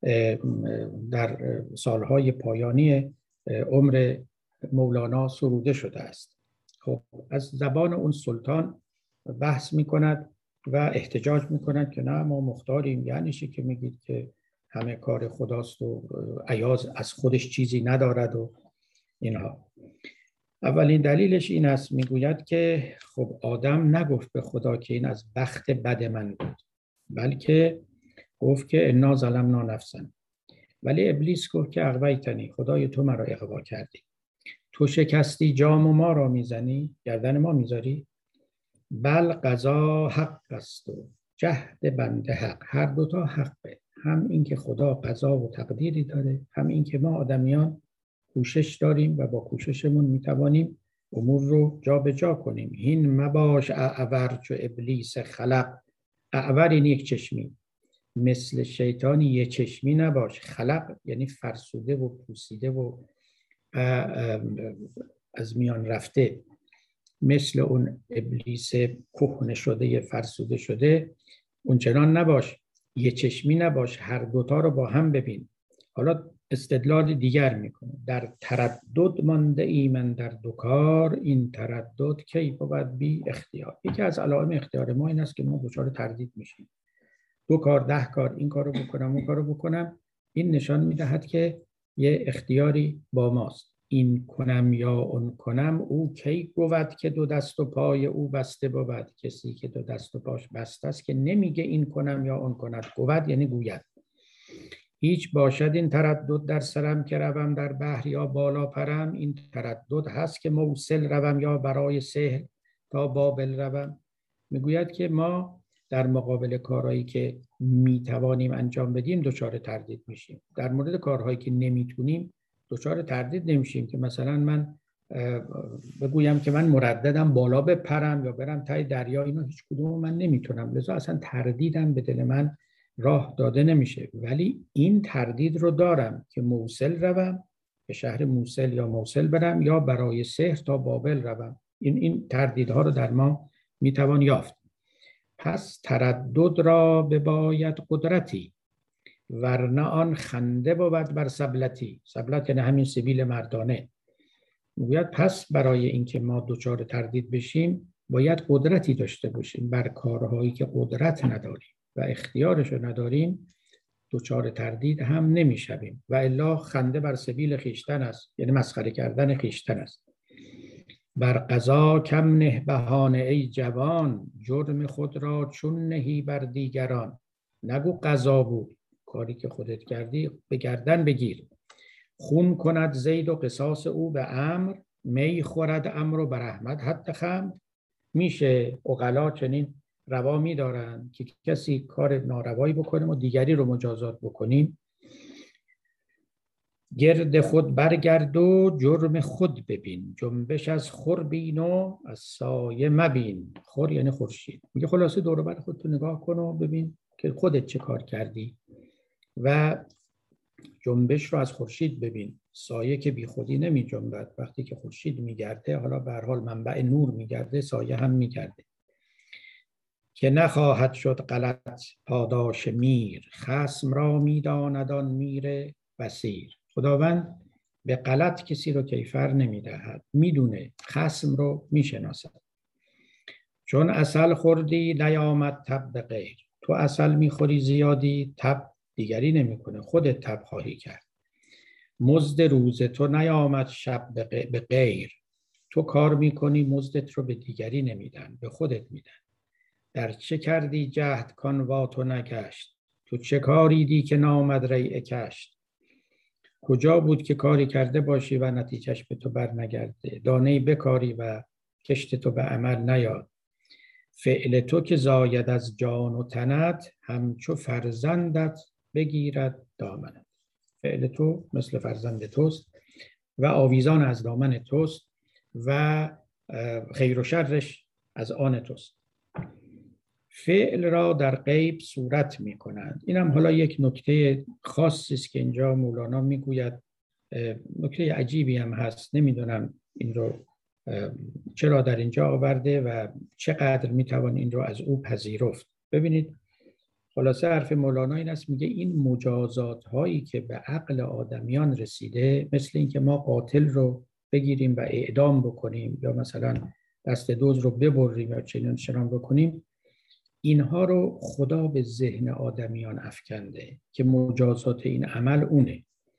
در سالهای پایانی عمر مولانا سروده شده است، خب از زبان اون سلطان بحث میکند و احتجاج میکند که نه ما مختاریم. یعنی چی که میگید که همه کار خداست و ایاز از خودش چیزی ندارد و اینها؟ اولین دلیلش این است، میگوید که خب آدم نگفت به خدا که این از بخت بد من بود، بلکه گفت که انا ظلمنا نفسنا. ولی ابلیس گفت که اغویتنی، خدای تو مرا اغوا کردی، تو شکستی جام و ما را میزنی، گردن ما میذاری. بل قضا حق است و جهد بنده حق. هر دوتا حقه، هم این که خدا قضا و تقدیری داره، هم این که ما آدمیان کوشش داریم و با کوششمون میتوانیم امور رو جا به جا کنیم. هین مباش اعور چو ابلیس خلق. اعور این یک چشمی، مثل شیطانی یک چشمی نباش. خلق یعنی فرسوده و پوسیده و از میان رفته، مثل اون ابلیس کهنه شده فرسوده شده اون چنان نباش، یه چشمی نباش، هر دوتا رو با هم ببین. حالا استدلال دیگر میکنه، در تردد مانده ای من در دو کار، این تردد کی بود بی اختیار. یکی از علائم اختیار ما این است که ما دچار تردید میشیم، 2 کار 10 کار، این کارو بکنم اون کارو بکنم. این نشان میدهد که یه اختیاری با ماست. این کنم یا اون کنم، او کی گوید که 2 دست و پای او بسته بود. کسی که 2 دست و پاش بسته است که نمیگه این کنم یا اون کند. گوید یعنی گوید. هیچ باشد این تردد در سرم که روم در بحر یا بالا پرم. این تردد هست که موصل روم یا برای سهل تا بابل روم. میگوید که ما در مقابل کارهایی که میتوانیم انجام بدیم دچار تردید میشیم. در مورد کارهایی که نمیتونیم دچار تردید نمیشیم، که مثلا من بگویم که من مرددم بالا بپرم یا برم تای دریا، اینا هیچ کدوم من نمیتونم، لذا اصلا تردیدم به دل من راه داده نمیشه. ولی این تردید رو دارم که موصل روم، به شهر موصل یا موصل برم، یا برای سحر تا بابل روم. این تردیدها رو در ما میتوان یافت. پس تردد را بباید قدرتی، ورنه آن خنده بود بر سبلتی. سبلت یعنی همین سبیل مردانه. میگوید پس برای اینکه ما دچار تردید بشیم باید قدرتی داشته باشیم بر کارهایی که قدرت نداریم و اختیارش رو نداریم، دچار تردید هم نمیشویم. و الا خنده بر سبیل خیشتن است، یعنی مسخره کردن خیشتن است. بر قضا کم نه بهانه ای جوان، جرم خود را چون نهی بر دیگران. نگو قضا بود، کاری که خودت کردی به گردن بگیر. خون کند زید و قصاص او به امر، می خورد امر و بر احمد حد خمر. میشه عقلا چنین روا می‌دارند که کسی کار ناروایی بکنه و دیگری رو مجازات بکنیم. گرد خود برگرد و جرم خود ببین، جنبش از خور بین و از سایه مبین. خور یعنی خورشید. میگه خلاصه دور و بر خودتو نگاه کن و ببین که خودت چه کار کردی و جنبش رو از خورشید ببین. سایه که بی خودی نمی جنبد، وقتی که خورشید میگرده، حالا به هر حال منبع نور میگرده، سایه هم میگرده. که نخواهد شد غلط پاداش میر، خصم را میداند آن میر بصیر. خداوند به غلط کسی رو کیفر نمیدهد، میدونه، خصم رو میشناسد. چون عسل خوردی نیامد تب به غیر. تو عسل میخوری زیادی، تب دیگری نمیکنه، خودت تب خواهی کرد. مزد روز تو نیامد شب به غیر. تو کار میکنی، مزدت رو به دیگری نمیدن، به خودت میدن. در چه کردی جهد کان وا تو نگشت. تو چه کاری دی که نامد ریع کشت. کجا بود که کاری کرده باشی و نتیجهش به تو بر نگرده. دانه بکاری و کشت تو به عمل نیاد. فعل تو که زاید از جان و تنت، همچو فرزندت بگیرد دامنت. فعل تو مثل فرزند توست و آویزان از دامن توست و خیر و شرش از آن توست. فعل را در غیب صورت می کنند. این هم حالا یک نکته خاصی است که اینجا مولانا میگوید. نکته عجیبی هم هست، نمیدونم این رو چرا در اینجا آورده و چقدر میتوان این رو از او پذیرفت. ببینید، خلاصه حرف مولانا این است، میگه این مجازات هایی که به عقل آدمیان رسیده، مثل این که ما قاتل رو بگیریم و اعدام بکنیم یا مثلا دست دزد رو ببریم یا چنان بکنیم، اینها رو خدا به ذهن آدمیان افکنده که مجازات این عمل اونه.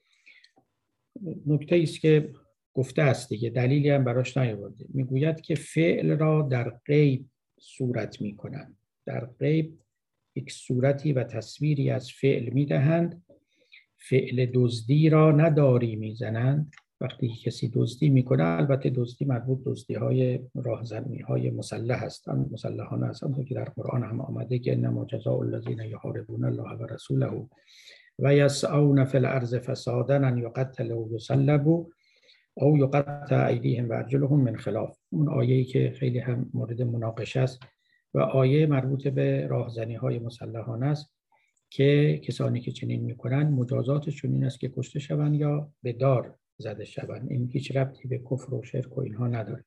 نکته است که گفته است دیگه، دلیلی هم براش نیاورده. میگوید که فعل را در غیب صورت میکنند. در غیب یک صورتی و تصویری از فعل میدهند. فعل دزدی را نداری میزنند. وقتی کسی دزدی میکنه، البته دزدی مربوط دزدی‌های راهزنی‌های مسلح هستند، مسلحانه هستند که در قرآن هم آمده که انما جزاء الذین یحاربون الله و رسوله و یسعون فی الارض فسادا ان یقتلوا و یصلبوا او یقطع ایدیهم و ارجلهم من خلاف. اون آیه‌ای که خیلی هم مورد مناقشه است و آیه مربوط به راهزنی‌های مسلحانه است که کسانی که چنین میکنن مجازاتشون این است که کشته شوند یا به دار زده شوند. این هیچ ربطی به کفر و شرک و اینها نداره.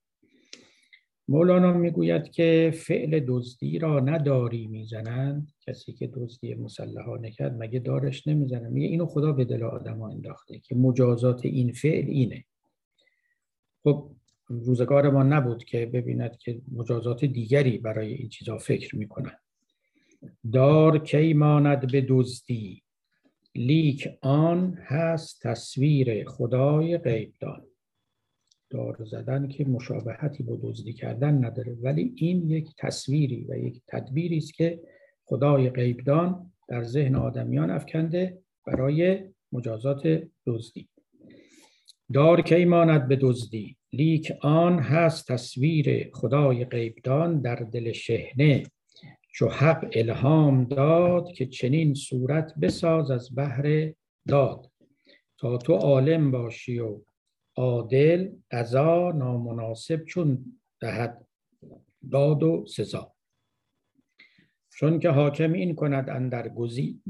مولانا میگوید که فعل دزدی را نداری میزنند. کسی که دزدی مسلحانه کرد مگه دارش نمیزنند؟ میگه اینو خدا به دل آدم‌ها انداخته که مجازات این فعل اینه. خب روزگار ما نبود که ببیند که مجازات دیگری برای این چیزا فکر میکنن. دار کی ماند به دزدی، لیک آن هست تصویر خدای غیب دان. دار زدن که مشابهتی با دزدی کردن نداره، ولی این یک تصویری و یک تدبیری است که خدای غیب دان در ذهن آدمیان افکنده برای مجازات دزدی. دار کی ماند به دزدی، لیک آن هست تصویر خدای غیب دان در دل شحنه. چو حق الهام داد که چنین صورت بساز از بهر داد. تا تو عالم باشی و عادل، قضا نامناسب چون دهد داد و سزا. چون که حاکم این کند اندر گزین،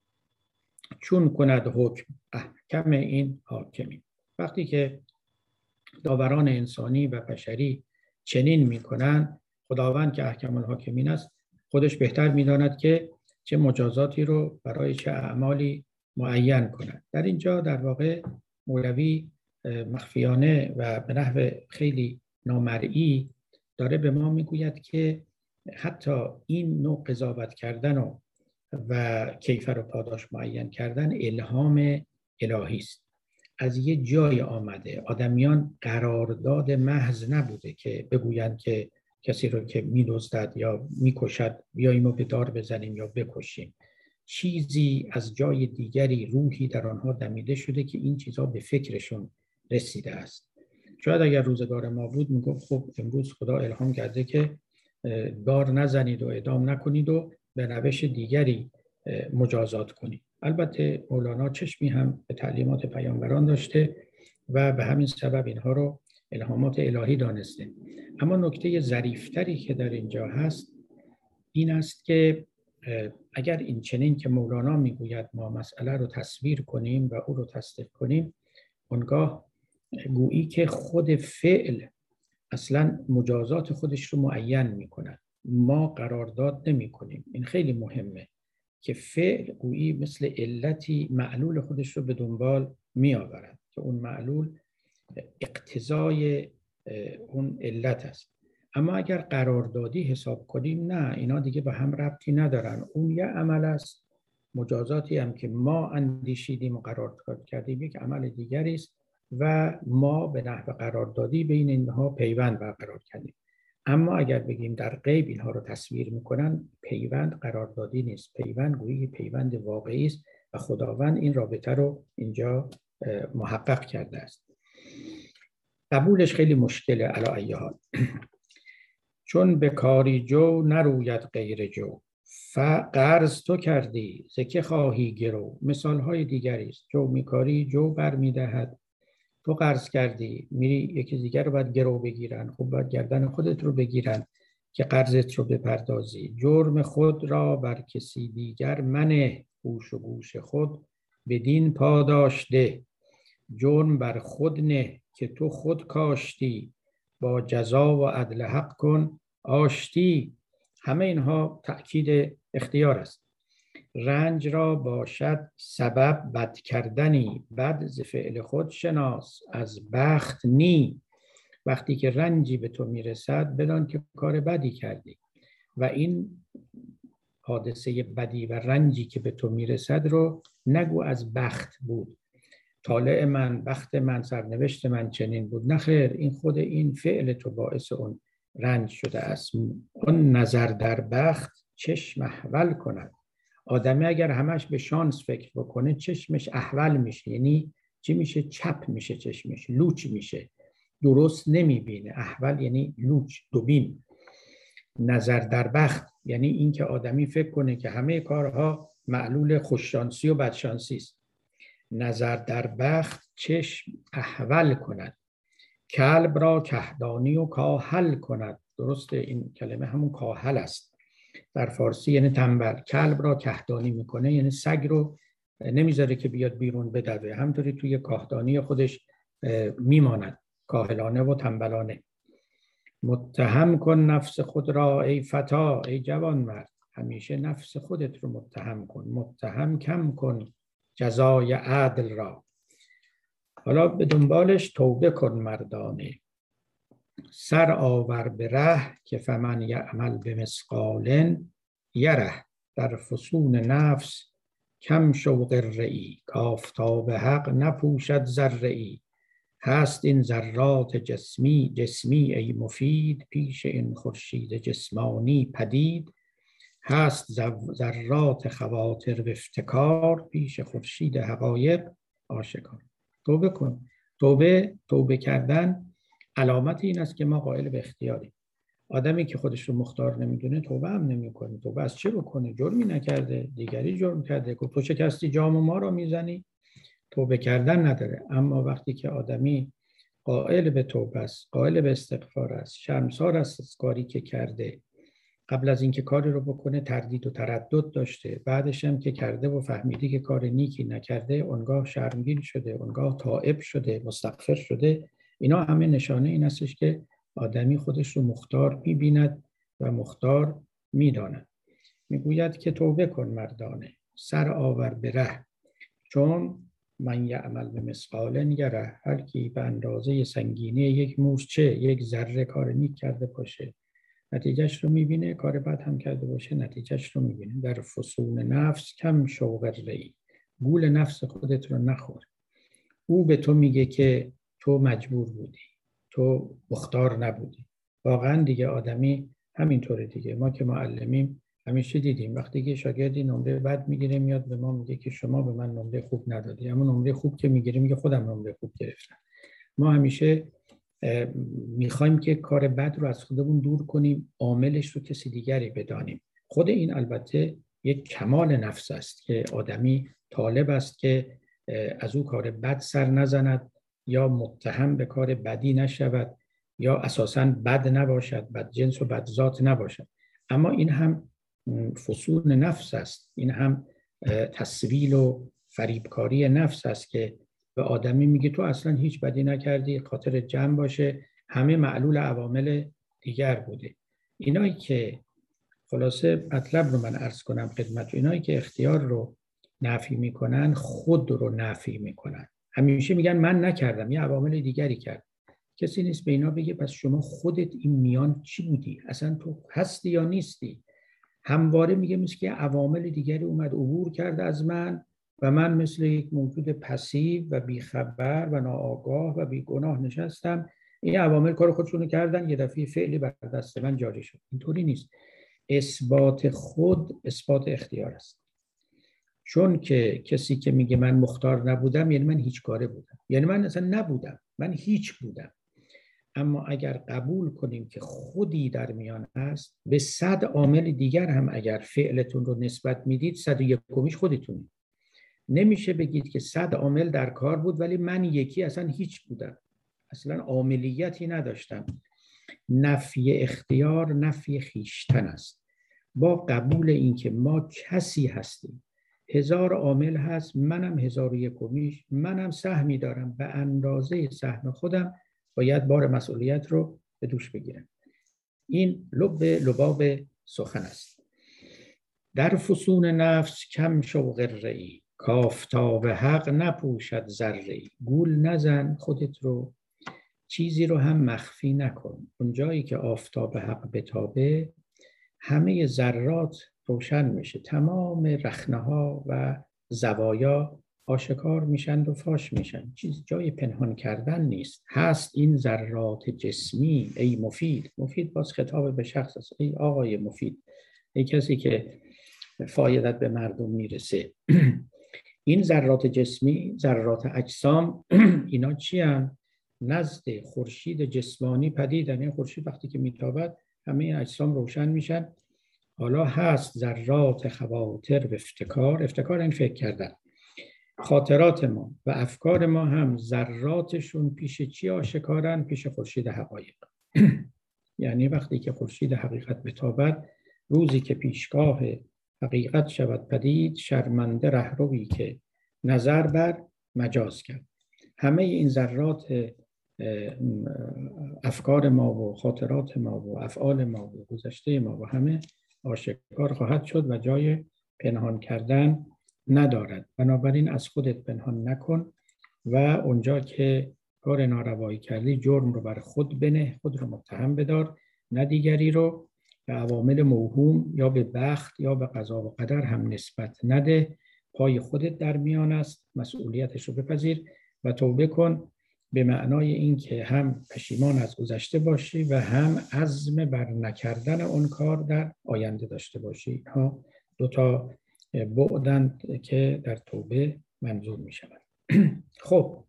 چون کند حکم احکم این حاکمی. وقتی که داوران انسانی و بشری چنین میکنن، خداوند که احکم الحاکمین است خودش بهتر میداند که چه مجازاتی رو برای چه اعمالی معین کند. در اینجا در واقع مولوی مخفیانه و به نحو خیلی نامرئی داره به ما میگوید که حتی این نوع قضاوت کردن و کیفر و پاداش معین کردن الهام الهی است. از یه جای آمده. آدمیان قرارداد محض نبوده که بگویند که کسی رو که می‌دزدد یا می‌کشد بیاییم و به دار بزنیم یا بکشیم. چیزی از جای دیگری، روحی در آنها دمیده شده که این چیزها به فکرشون رسیده است. شاید اگر روزگار ما بود میگفت خب امروز خدا الهام کرده که دار نزنید و اعدام نکنید و به روش دیگری مجازات کنید. البته مولانا چشمی هم به تعلیمات پیامبران داشته و به همین سبب اینها رو الهامات الهی دانسته. اما نکته ظریفتری که در اینجا هست این است که اگر این چنین که مولانا میگوید ما مسئله رو تصویر کنیم و او رو تصدیق کنیم، اونگاه گویی که خود فعل اصلا مجازات خودش رو معین میکند، ما قرارداد نمی کنیم. این خیلی مهمه که فعل گویی مثل علتی معلول خودش رو به دنبال می آورد که اون معلول اقتضای اون علت است. اما اگر قراردادی حساب کنیم، نه، اینا دیگه به هم ربطی ندارن. اون یه عمل است، مجازاتی هم که ما اندیشیدیم و قرارداد کردیم یک عمل دیگری است و ما به نحو قراردادی بین اینها پیوند برقرار کردیم. اما اگر بگیم در غیب اینها رو تصویر میکنن، پیوند قراردادی نیست، پیوند گویی پیوند واقعی است و خداوند این رابطه رو اینجا محقق کرده است. قبولش خیلی مشکله علی ای حال. چون به کاری جو نروید غیر جو، قرض تو کردی ز که خواهی گرو. مثال های دیگری است. جو میکاری، جو بر میدهد. تو قرض کردی، میری یکی دیگر رو باید گرو بگیرن، خب باید گردن خودت رو بگیرن که قرضت رو بپردازی. جرم خود را بر کسی دیگر منه، گوش و گوش خود بدین پاداش ده. جرم بر خود نه که تو خود کاشتی، با جزا و عدل حق کن آشتی. همه اینها تأکید اختیار است. رنج را باشد سبب بد کردنی، بد ز فعل خود شناس از بخت نی. وقتی که رنجی به تو میرسد بدان که کار بدی کردی و این حادثه بدی و رنجی که به تو میرسد رو نگو از بخت بود، طالع من، بخت من، سرنوشت من چنین بود. نخیر، این خود این فعل تو باعث اون رنج شده است. اون نظر در بخت چشم احول کند. آدمی اگر همش به شانس فکر بکنه چشمش احول میشه. یعنی چی میشه؟ چپ میشه چشمش، لوچ میشه، درست نمیبینه. احول یعنی لوچ، دوبین. نظر در بخت یعنی این که آدمی فکر کنه که همه کارها معلول خوششانسی و بدشانسی است. نظر در بخت چشم احول کند. کلب را کهدانی و کاهل کند. درسته، این کلمه همون کاهل است در فارسی، یعنی تنبل. کلب را کهدانی میکنه یعنی سگ رو نمیذاره که بیاد بیرون بدوه، همطوری توی کاهدانی خودش میماند، کاهلانه و تنبلانه. متهم کن نفس خود را ای فتا، ای جوان مرد، همیشه نفس خودت رو متهم کن. متهم کم کن جزای عدل را. حالا به دنبالش توبه کن مردانه. سر آور به ره که فمن یعمل به مثقال یره. در فسون نفس کم شوق الرئی، کافتاب حق نپوشد ذره. هست این ذرات جسمی ای مفید، پیش این خورشید جسمانی پدید. هست ذرات خواطر و افتکار، پیش خورشید حقایق آشکار. توبه کن. توبه کردن علامت این است که ما قائل به اختیاریم. آدمی که خودش رو مختار نمیدونه توبه هم نمیکنه. توبه از چه بکنه؟ جرمی نکرده، دیگری جرم کرده. تو شکستی جام ما رو میزنی، توبه کردن نداره. اما وقتی که آدمی قائل به توبه است، قائل به استغفار است، شرمسار است از کاری که کرده، قبل از اینکه کاری رو بکنه تردید و تردد داشته، بعدش هم که کرده و فهمیده که کار نیکی نکرده، اونگاه شرمگین شده، اونگاه تائب شده، مستغفر شده، اینا همه نشانه این استش که آدمی خودش رو مختار می‌بیند و مختار می‌داند. میگوید که توبه کن مردانه، سر آور به ره، چون من یعمل به مثقال یره. هر کی به اندازه سنگینی یک مورچه، یک ذره کار نیک کرده باشه، نتیجهش رو میبینه. کار بد هم کرده باشه، نتیجهش رو میبینه. در فسون نفس کم شوق الرئی. گول نفس خودت رو نخور. او به تو میگه که تو مجبور بودی، تو مختار نبودی. واقعا دیگه آدمی همینطوره دیگه. ما که معلمیم همیشه دیدیم وقتی که شاگردی نمره بد میگیره میاد به ما میگه که شما به من نمره خوب ندادی. اما نمره خوب که میگیره میگه خودم نمره خوب گرفتم. ما همیشه میخوایم که کار بد رو از خودمون دور کنیم، عاملش رو کسی دیگری بدانیم. خود این البته یک کمال نفس است که آدمی طالب است که از او کار بد سر نزند یا متهم به کار بدی نشود یا اساساً بد نباشد، بد جنس و بد ذات نباشد. اما این هم فسون نفس است، این هم تسویل و فریبکاری نفس است که به آدمی میگه تو اصلا هیچ بدی نکردی، خاطر جمع باشه، همه معلول عوامل دیگر بوده. اینایی که خلاصه مطلب رو من عرض کنم خدمت، اینایی که اختیار رو نفی میکنن خود رو نفی میکنن. همیشه میگن من نکردم، یه عوامل دیگری کرد. کسی نیست به اینا بگه پس شما خودت این میان چی بودی؟ اصلا تو هستی یا نیستی؟ همواره میگه مثل که عوامل دیگری اومد عبور کرده از من و من مثل یک موجود پسیو و بیخبر و ناآگاه و بیگناه نشستم. این عوامل کار خودشونو کردن، یه دفعه فعلی بر دست من جاری شد. اینطوری نیست. اثبات خود اثبات اختیار است. چون که کسی که میگه من مختار نبودم یعنی من هیچ کاره بودم، یعنی من اصلا نبودم، من هیچ بودم. اما اگر قبول کنیم که خودی در میان هست، به 100 عامل دیگر هم اگر فعلتون رو نسبت میدید 101میش خودتونید. نمیشه بگید که 100 عامل در کار بود ولی من یکی اصلا هیچ بودم، اصلا عاملیتی نداشتم. نفی اختیار نفی خویشتن است. با قبول این که ما کسی هستیم، 1000 عامل هست، منم 1001میش، منم سهمی دارم، به اندازه سهم خودم باید بار مسئولیت رو به دوش بگیرم. این لباب سخن است. در فسون نفس کم شو غره‌ای، کافتاب حق نپوشد ذره‌ای. گول نزن خودت رو، چیزی رو هم مخفی نکن. اونجایی که آفتاب حق بتابه همه ذرات روشن میشه، تمام رخنه‌ها و زوایا آشکار میشن و فاش میشن. چیز جای پنهان کردن نیست. هست این ذرات جسمی ای مفید. مفید باز خطاب به شخص است. ای آقای مفید، ای کسی که فایدت به مردم میرسه. این ذرات جسمی، ذرات اجسام، اینا چی هم؟ نزد خورشید جسمانی پدیدن. این خورشید وقتی که میتابد همه اجسام روشن میشن. حالا هست ذرات خواطر و افتکار. افتکار این فکر کردن. خاطرات ما و افکار ما هم ذراتشون پیش چی آشکارن؟ پیش خورشید حقایق. یعنی وقتی که خورشید حقیقت بتابد، روزی که پیشگاه حقیقت شود پدید، شرمنده رهروی که نظر بر مجاز کرد. همه این ذرات افکار ما و خاطرات ما و افعال ما و گذشته ما و همه آشکار خواهد شد و جای پنهان کردن ندارد. بنابراین از خودت پنهان نکن و اونجا که کار ناروایی کردی جرم رو بر خود بنه، خود رو متهم بدار، نه دیگری رو. به عوامل موهوم یا به بخت یا به قضا و قدر هم نسبت نده. پای خودت در میان است، مسئولیتش رو بپذیر و توبه کن، به معنای این که هم پشیمان از گذشته باشی و هم عزم بر نکردن اون کار در آینده داشته باشی. ها دو تا بعدند که در توبه منظور می شود. خب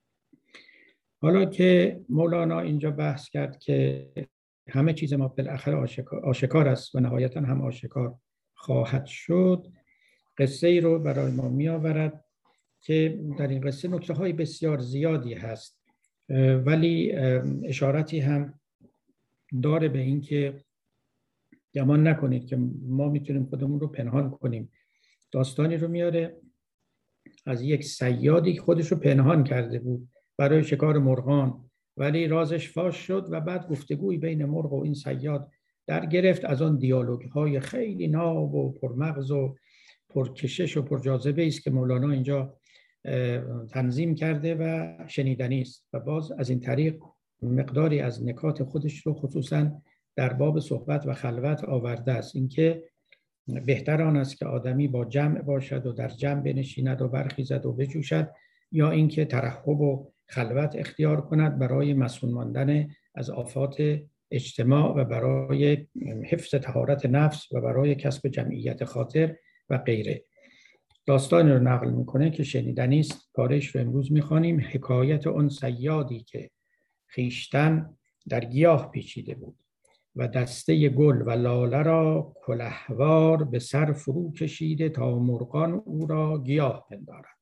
حالا که مولانا اینجا بحث کرد که همه چیز ما بالاخره آشکار است و نهایتا هم آشکار خواهد شد، قصه ای رو برای ما می آورد که در این قصه نکته های بسیار زیادی هست، ولی اشارتی هم داره به این که گمان نکنید که ما میتونیم خودمون رو پنهان کنیم. داستانی رو میاره از یک صیادی که خودش رو پنهان کرده بود برای شکار مرغان، ولی رازش فاش شد و بعد گفتگوی بین مرغ و این صیاد در گرفت، از آن دیالوگ های خیلی ناب و پرمغز و پرکشش و پرجاذبه است که مولانا اینجا تنظیم کرده و شنیدنی است و باز از این طریق مقداری از نکات خودش رو خصوصا در باب صحبت و خلوت آورده است. اینکه بهتر آن است که آدمی با جمع باشد و در جمع بنشیند و برخیزد و بجوشد، یا اینکه ترحب و خلوت اختیار کند برای مسئول ماندن از آفات اجتماع و برای حفظ طهارت نفس و برای کسب جمعیت خاطر و غیره. داستانی رو نقل میکنه که شنیدنی است. پاره‌اش رو امروز میخوانیم. حکایت آن صیادی که خویشتن در گیاه پیچیده بود و دسته گل و لاله را کلهوار به سر فرو کشیده تا مرغان او را گیاه پندارد.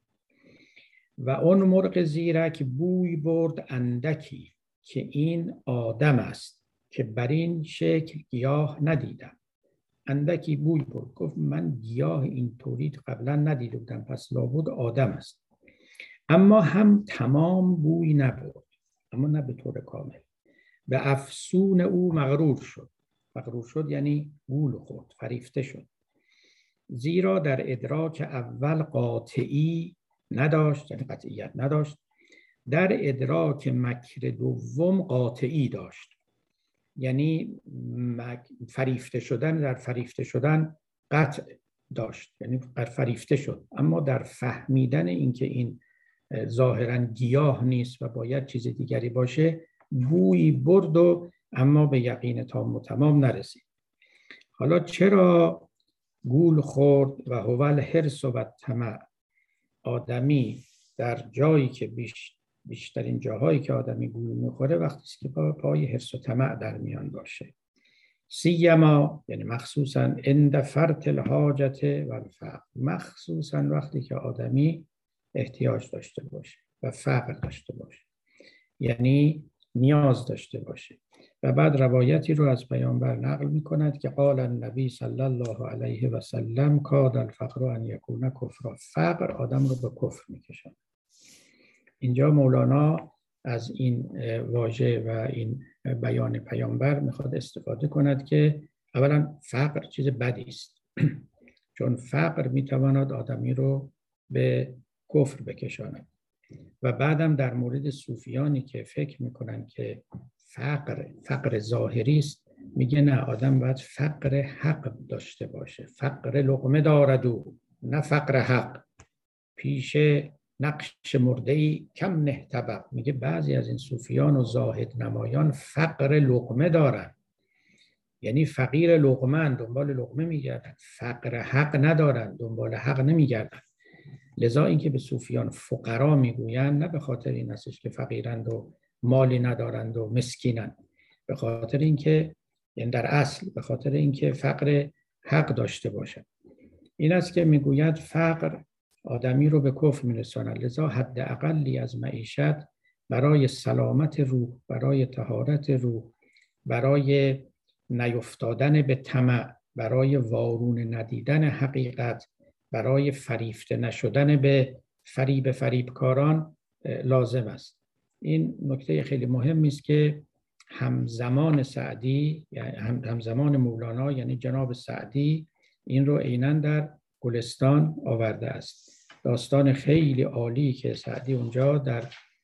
و آن مرغ زیرک بوی برد اندکی که این آدم است که بر این شکل گیاه ندیدم. اندکی بوی برد. گفت من گیاه این طوری قبلا ندیده بودم، پس لابد آدم است. اما هم تمام بوی نبرد، اما نه به طور کامل. به افسون او مغرور شد. مغرور شد یعنی گول خورد، فریفته شد. زیرا در ادراک اول قاطعی نداشت، یعنی قطعیت نداشت. در ادراک مکر دوم قاطعی داشت، یعنی فریفته شدن، در فریفته شدن قطع داشت، یعنی فریفته شد. اما در فهمیدن اینکه این ظاهراً گیاه نیست و باید چیز دیگری باشه، بوی برد و اما به یقین تام و تمام نرسید. حالا چرا گول خورد؟ و هو الحرص و الطمع. آدمی در جایی که بیشترین جاهایی که آدمی گول میخوره وقتی است که پای حرص و طمع در میان باشه. سیما یعنی مخصوصا عند فرط الحاجت و الفقر، مخصوصا وقتی که آدمی احتیاج داشته باشه و فقر داشته باشه، یعنی نیاز داشته باشه. و بعد روایتی رو از پیامبر نقل می‌کند که قال النبی صلی الله علیه و سلم کاد الفقر ان یکون کفرا. فقر آدم رو به کفر می‌کشاند. اینجا مولانا از این واژه و این بیان پیامبر میخواد استفاده کند که اولا فقر چیز بدی است چون فقر میتواند آدمی رو به کفر بکشاند. و بعدم در مورد صوفیانی که فکر میکنن که فقر ظاهری است، میگه نه، آدم باید فقر حق داشته باشه. فقر لقمه دارد او، نه فقر حق. پیش نقش مرده‌ای کم نهتبق. میگه بعضی از این صوفیان و زاهد نمایان فقر لقمه دارن، یعنی فقیر لقمه، دنبال لقمه میگردن. فقر حق ندارن، دنبال حق نمیگردن. لذا اینکه به صوفیان فقرا میگویند نه به خاطر این هستش که فقیرند و مالی ندارند و مسکینند، به خاطر اینکه، یعنی در اصل به خاطر اینکه فقر حق داشته باشند. این است که میگوید فقر آدمی رو به کفر میرساند. لذا حد اقلی از معیشت برای سلامت روح، برای طهارت روح، برای نیفتادن به طمع، برای وارون ندیدن حقیقت، برای فریفته نشدن به فریبکاران لازم است. این نکته خیلی مهمی است که همزمان سعدی، یعنی همزمان مولانا یعنی جناب سعدی این رو عیناً در گلستان آورده است. داستان خیلی عالی که سعدی اونجا در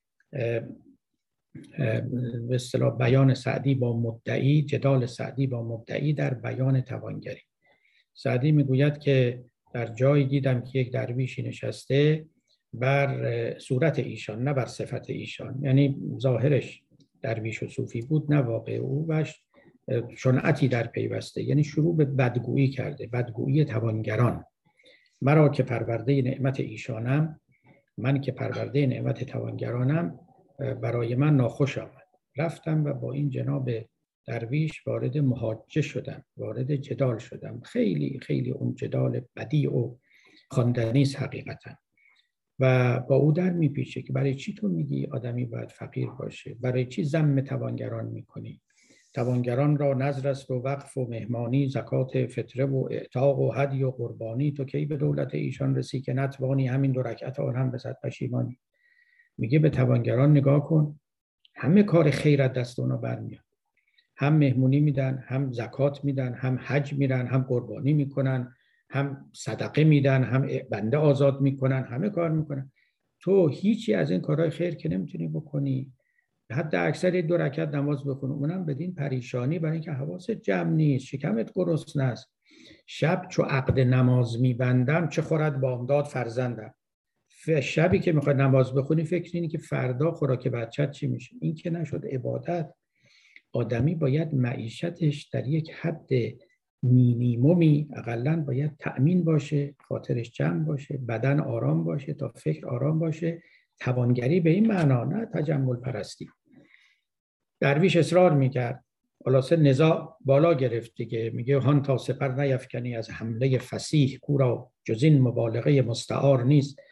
به اصطلاح بیان سعدی با مدعی، جدال سعدی با مدعی در بیان توانگری. سعدی میگوید که در جایی دیدم که یک درویشی نشسته بر صورت ایشان، نه بر صفت ایشان، یعنی ظاهرش درویش و صوفی بود، نه واقع او وش شنعتی در پیوسته، یعنی شروع به بدگویی کرده، بدگویی توانگران. مرا که پرورده نعمت ایشانم، من که پرورده نعمت توانگرانم، برای من ناخوش آمد. رفتم و با این جناب درویش وارد محاجه شدم، وارد جدال شدم. خیلی خیلی اون جدال بدیع و خواندنی است حقیقتا. و با او در میپیچه که برای چی تو میگی آدمی باید فقیر باشه؟ برای چی ذم توانگران میکنی؟ توانگران را نذر است و وقف و مهمانی، زکات فطره و اعتاق و هدی و قربانی. تو کی به دولت ایشان رسی که نتوانی همین 2 رکعت آن هم به صد پشیمانی. میگه به توانگران نگاه کن، همه کار خیر از دست اونا برمیاد. هم مهمونی میدن، هم زکات میدن، هم حج میرن، هم قربانی میکنن، هم صدقه میدن، هم بنده آزاد میکنن، همه کار میکنن. تو هیچی از این کارهای خیر که نمیتونی بکنی. حتی اکثر 2 رکعت نماز بخون، اونم بدین پریشانی، برای اینکه حواست جمع نیست، شکمت گرسنه است. شب چو عقد نماز میبندم، چه خورد بامداد فرزندم. شبی که میخواد نماز بخونی فکر اینی که فردا خوراک بچت چی میشه. این که نشد عبادت. آدمی باید معیشتش در یک حد مینیمومی اقلن باید تأمین باشه، خاطرش جمع باشه، بدن آرام باشه تا فکر آرام باشه. توانگری به این معنا، نه تجمل پرستی. درویش اصرار میکرد، خلاصه نزاع بالا گرفت دیگه. میگه هان تا سپر نیفکنی از حمله فصیح، کورا جز این مبالغه مستعار نیست.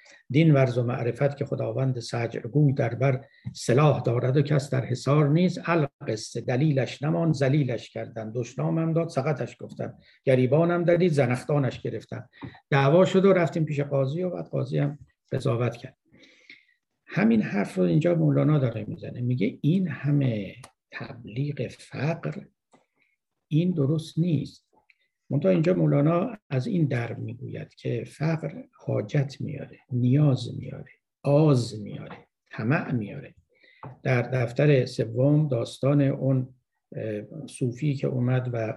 دین ورز و معرفت که خداوند سجرگوی در بر سلاح دارد و کس در حصار نیست. القصه دلیلش نمان ذلیلش کردن، دشنامم داد سقطش گفتن، گریبانم دادید زنخدانش گرفتن. دعوا شد و رفتیم پیش قاضی و بعد قاضی هم قضاوت کرد. همین حرف رو اینجا مولانا داره میزنه، میگه این همه تبلیغ فقر این درست نیست. منتها اینجا مولانا از این در میگوید که فقر حاجت میاره، نیاز میاره، آز میاره، طمع میاره. در دفتر سوم داستان اون صوفی که اومد و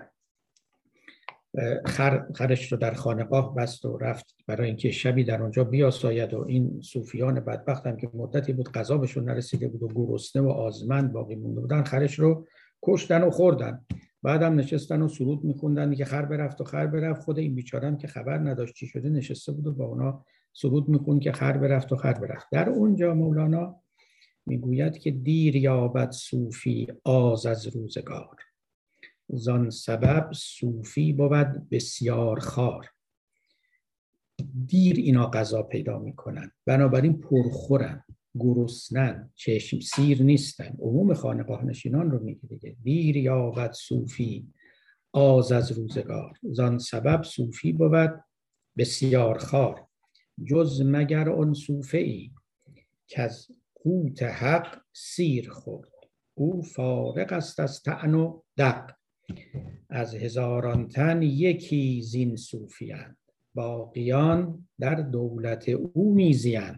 خرش رو در خانقاه بست و رفت برای اینکه شبی در اونجا بیاساید و این صوفیان بدبخت هم که مدتی بود غذا بهشون نرسیده بود و گرسنه و آزمند باقی مونده بودن، خرش رو کشتن و خوردن. بعدم نشستن و سرود میخوندن که خر برفت و خر برفت. خود این بیچاره هم که خبر نداشت چی شده نشسته بود و با اونا سرود میخوند که خر برفت و خر برفت. در اونجا مولانا میگوید که دیر یابد صوفی آز از روزگار، زان سبب صوفی بود بسیار خوار. دیر اینا غذا پیدا میکنن، بنابراین پرخورن، گرسنن، چشم سیر نیستن. عموم خانقاه نشینان رو میگه دیگه. دیر یابد صوفی آز از روزگار، زان سبب صوفی بود بسیار خوار. جز مگر اون صوفه ای که از قوت حق سیر خورد، او فارغ است از طعن و دق. از هزاران تن یکی زین صوفیند، باقیان در دولت او میزیند.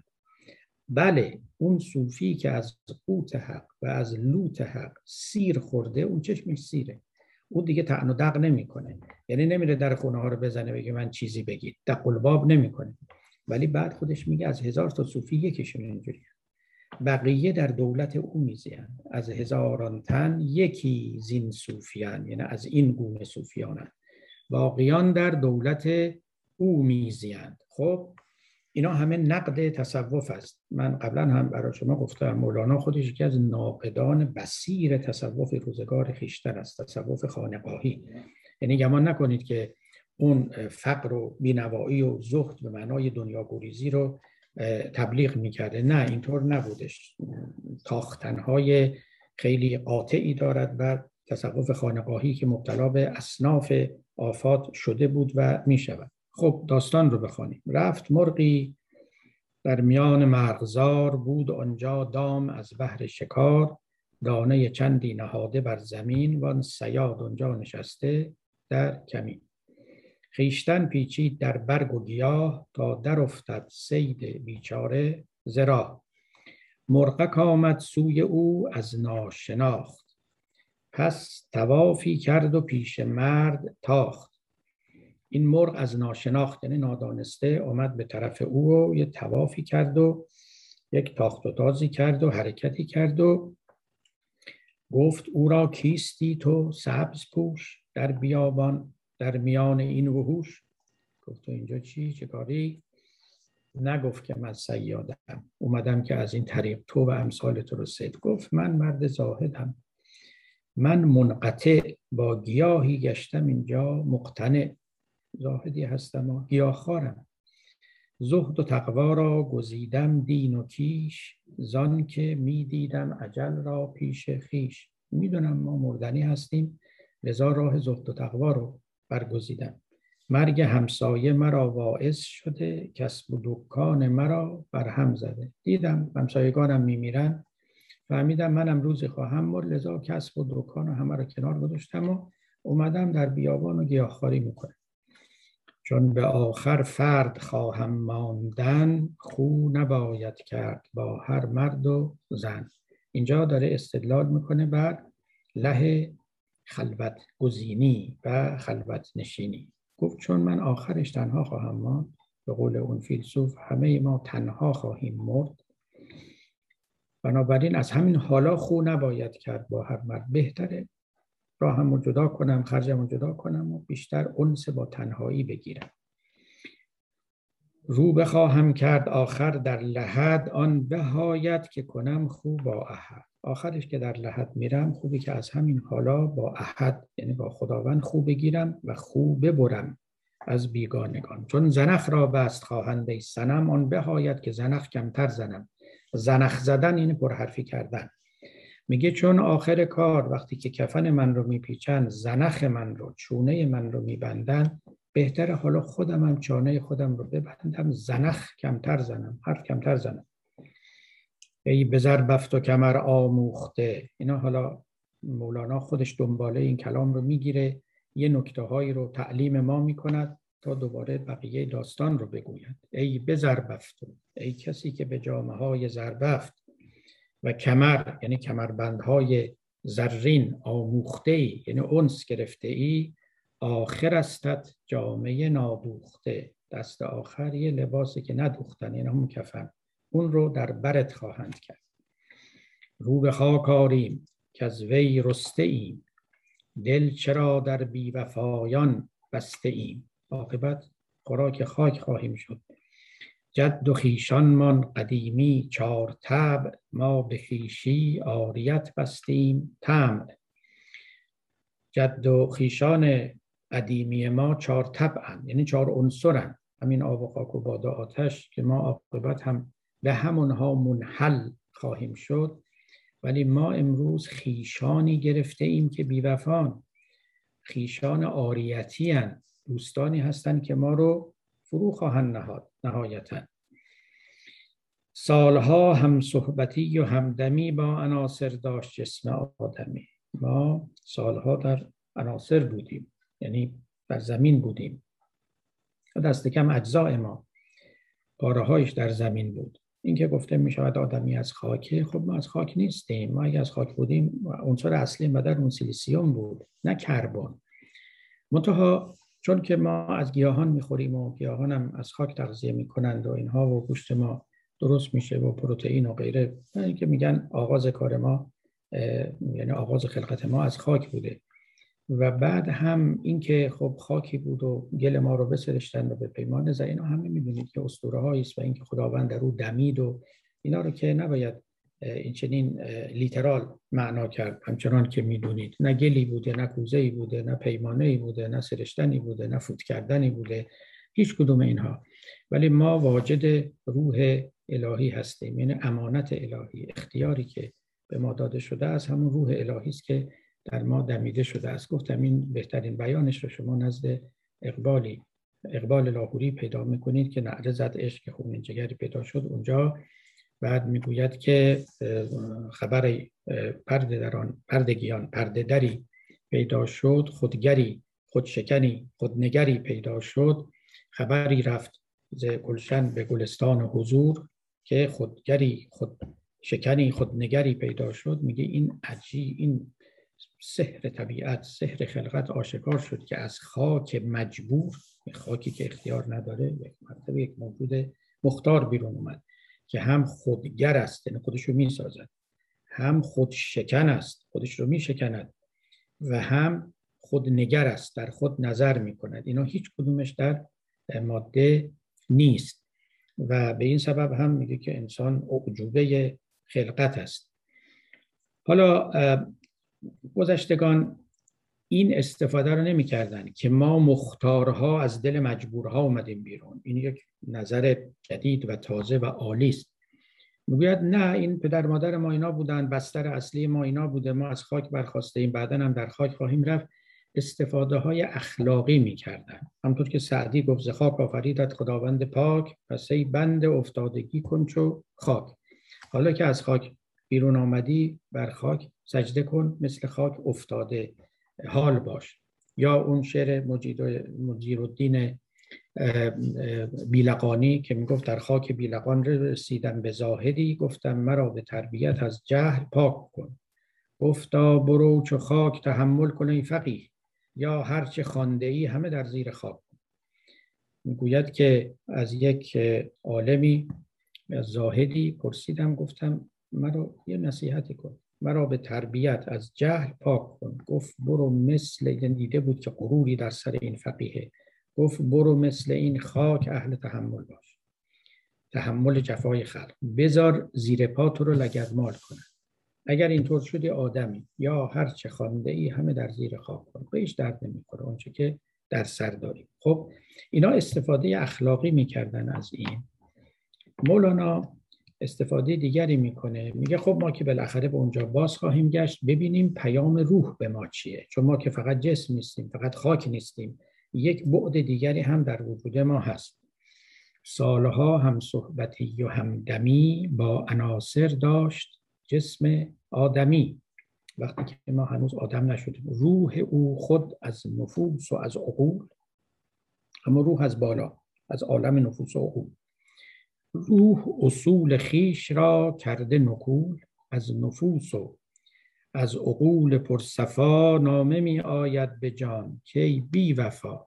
بله اون صوفی که از قوت حق و از لوت حق سیر خورده، اون چشمش سیره، اون دیگه طعن و دق نمیکنه. یعنی نمیره در خونه ها رو بزنه بگه من چیزی بگید، دق الباب نمیکنه. ولی بعد خودش میگه از 1000 تا صوفی یکیشون اینجوریه، بقیه در دولت او میزیند. از هزاران تن یکی زین صوفیان، یعنی از این گونه صوفیانند، باقیان در دولت او میزیند. خب اینا همه نقد تصوف است. من قبلا هم برای شما گفتم مولانا خودش یکی از ناقدان بصیر تصوف روزگار خویشتن است، تصوف خانقاهی. یعنی گمان نکنید که اون فقر و بینوایی و زهد به معنای دنیا گریزی رو تبلیغ میکرده. نه، اینطور نبودش. تاختنهای خیلی قاطعی دارد بر تصوف خانقاهی که مبتلا به اصناف آفات شده بود و میشود. خب داستان رو بخوانیم. رفت مرغی در میان مرغزار، بود آنجا دام از بهر شکار. دانه چندی نهاده بر زمین، وان صیاد آنجا نشسته در کمین. خویشتن پیچید در برگ و گیاه، تا در افتد صید بیچاره ز راه. مرغک آمد سوی او از ناشناخت، پس طوافی کرد و پیش مرد تاخت. این مرغ از ناشناخت یعنی نادانسته آمد به طرف او و یه طوافی کرد و یک تاخت و تازی کرد و حرکتی کرد و گفت او را کیستی تو سبز پوش در بیابان در میان این وحوش. گفت تو اینجا چه کاری؟ نگفت که من صیادم، اومدم که از این طریق تو و امثال تو رو صید. گفت من مرد زاهدم، من منقطع با گیاهی گشتم اینجا مقتنع. زاهدی هستم و گیاهخوارم. زهد و تقوا را گزیدم دین و کیش، زان که می دیدم اجل را پیش خیش. میدونم ما مردنی هستیم، لذا راه زهد و تقوا رو برگزیدم. مرگ همسایه مرا واعظ شده، کسب و دکان مرا برهم زده. دیدم همسایگانم میمیرن، فهمیدم منم روزی خواهم مرد، لذا کسب و دکان همه رو کنار گذاشتم و اومدم در بیابان و گیاهخواری میکنم. چون به آخر فرد خواهم ماندن، خو نباید کرد با هر مرد و زن. اینجا داره استدلال میکنه بر له خلوت گزینی و خلوت نشینی. گفت چون من آخرش تنها خواهم ماند، به قول اون فیلسوف همه ما تنها خواهیم مرد، بنابراین از همین حالا خو نباید کرد با هر مرد. بهتره راهمو جدا کنم، خرجمو جدا کنم و بیشتر انس با تنهایی بگیرم. رو بخواهم کرد آخر در لحد، آن بهایت که کنم خو با احد. آخرش که در لحد میرم، خوبی که از همین حالا با احد یعنی با خداوند خو بگیرم و خو ببرم از بیگانگان. چون زنخ را بست خواهند ای صنم، آن بهاید که زنخ کمتر زنم. زنخ زدن این پرحرفی کردن. میگه چون آخر کار وقتی که کفن من رو میپیچن، زنخ من رو، چونه من رو میبندن، بهتره حالا خودم هم چانه خودم رو ببندم، زنخ کمتر زنم، حرف کمتر زنم. ای به زربفت و کمر آموخته. اینا حالا مولانا خودش دنباله این کلام رو میگیره، یه نکته هایی رو تعلیم ما میکند تا دوباره بقیه داستان رو بگوید. ای به زربفت، ای کسی که به جامه های زربفت و کمر یعنی کمربندهای زرین آموخته ای، یعنی انس گرفته ای، آخر استت جامه نادوخته. دست آخر یه لباسی که ندوختن، یعنی همون کفن، اون رو در برت خواهند کرد. رو به خاک آریم که از وی رسته ایم، دل چرا در بی وفایان بسته ایم. عاقبت خوراک خاک خواهیم شد. جد و خویشانمان قدیمی چار طبع، ما به خویشی عاریت بستیم طمع. جد و خویشان قدیمی ما چار طبعن، یعنی چار عنصرن، همین آب و خاک و باد و آتش، که ما عاقبت هم به همونها منحل خواهیم شد. ولی ما امروز خویشانی گرفته ایم که بی‌وفان، خویشان عاریتی هستند، دوستانی هستند که ما رو فرو خواهند نهاد نهایتاً. سالها هم صحبتی و همدمی با عناصر داشت جسم آدمی. ما سالها در عناصر بودیم، یعنی در زمین بودیم، دست کم اجزای ما پاره‌هایش در زمین بود. این که گفته می شود آدمی از خاکه، خب ما از خاک نیستیم. ما اگه از خاک بودیم عنصر اصلی بدن اون سیلیسیوم بود، نه کربن. منتها چون که ما از گیاهان میخوریم و گیاهان هم از خاک تغذیه میکنند و اینها، و گوشت ما درست میشه و پروتئین و غیره، یعنی که میگن آغاز کار ما، یعنی آغاز خلقت ما از خاک بوده. و بعد هم این که خب خاکی بود و گل ما رو بسرشتن و به پیمان زدن، اینا همه میدونید که اسطوره هایی است و این که خداوند در رو دمید و اینا رو که نباید این چنین لیترال معنا کرد. همچنان که میدونید نه گلی بوده، نه کوزه‌ای بوده، نه پیمانه‌ای بوده، نه سرشتنی بوده، نه فوت کردنی بوده، هیچ کدوم اینها. ولی ما واجد روح الهی هستیم، یعنی امانت الهی، اختیاری که به ما داده شده از همون روح الهی است که در ما دمیده شده است. گفتم این بهترین بیانش رو شما نزد اقبال لاهوری پیدا میکنید که نعره زد عشق که خون جگری پیدا شد. اونجا بعد میگوید که خبر پرده در آن پردگیان پرده دری پیدا شد، خودگری خودشکنی خودنگری پیدا شد. خبری رفت ز گلشن به گلستان حضور، که خودگری خودشکنی خودنگری پیدا شد. میگه این این سحر طبیعت، سحر خلقت آشکار شد که از خاک مجبور، خاکی که اختیار نداره، یک مرتبه یک موجود مختار بیرون اومد که هم خودگر است، یعنی خودش رو میسازد، هم خودشکن است، خودش رو میشکند، و هم خودنگر است، در خود نظر میکند. اینا هیچ کدومش در ماده نیست و به این سبب هم میگه که انسان اعجوبه خلقت است. حالا گذشتگان این استفاده رو نمی کردن که ما مختارها از دل مجبورها اومدیم بیرون. این یک نظر جدید و تازه و عالی است. میگوید نه، این پدر مادر ما اینا بودن، بستر اصلی ما اینا بوده، ما از خاک برخاسته ایم، بعدن هم در خاک خواهیم رفت. استفاده های اخلاقی میکردن. همطور که سعدی گفت ز خاک آفریدت خداوند پاک، پس ای بنده افتادگی کن چو خاک. حالا که از خاک بیرون آمدی، بر خاک سجده کن، مثل خاک افتاده حال باش. یا اون شعر مجیرالدین بیلقانی که میگفت در خاک بیلقان رسیدم به زاهدی، گفتم مرا به تربیت از جهل پاک کن. گفتا برو چو خاک تحمل کن ای فقیه، یا هرچه خوانده ای همه در زیر خاک. میگوید که از یک عالمی، از زاهدی پرسیدم، گفتم مرا یه نصیحتی کن، مرا به تربیت از جهل پاک کن. گفت برو مثل، دیده بود که غروری در سر این فقیه، گفت برو مثل این خاک اهل تحمل باش، تحمل جفای خلق، بذار زیر پا تو رو لگدمال کنن. اگر اینطور شدی آدمی، یا هر چه خوانده ای همه در زیر خاک کن، به هیچ درد نمیخوره اونچه که در سر داری. خب اینا استفاده اخلاقی میکردن از این. مولانا استفاده دیگری میکنه، میگه خب ما که بالاخره به اونجا باز خواهیم گشت، ببینیم پیام روح به ما چیه، چون ما که فقط جسم نیستیم، فقط خاک نیستیم، یک بعد دیگری هم در وجود ما هست. سالها هم صحبتی و همدمی با عناصر داشت جسم آدمی. وقتی که ما هنوز آدم نشدیم، روح او خود از نفوس و از عقول، اما روح از بالا، از عالم نفوس و عقول. روح اصول خیش را کرده نقول، از نفوس و از عقول پرصفا، نامه می آید به جان که بی وفا.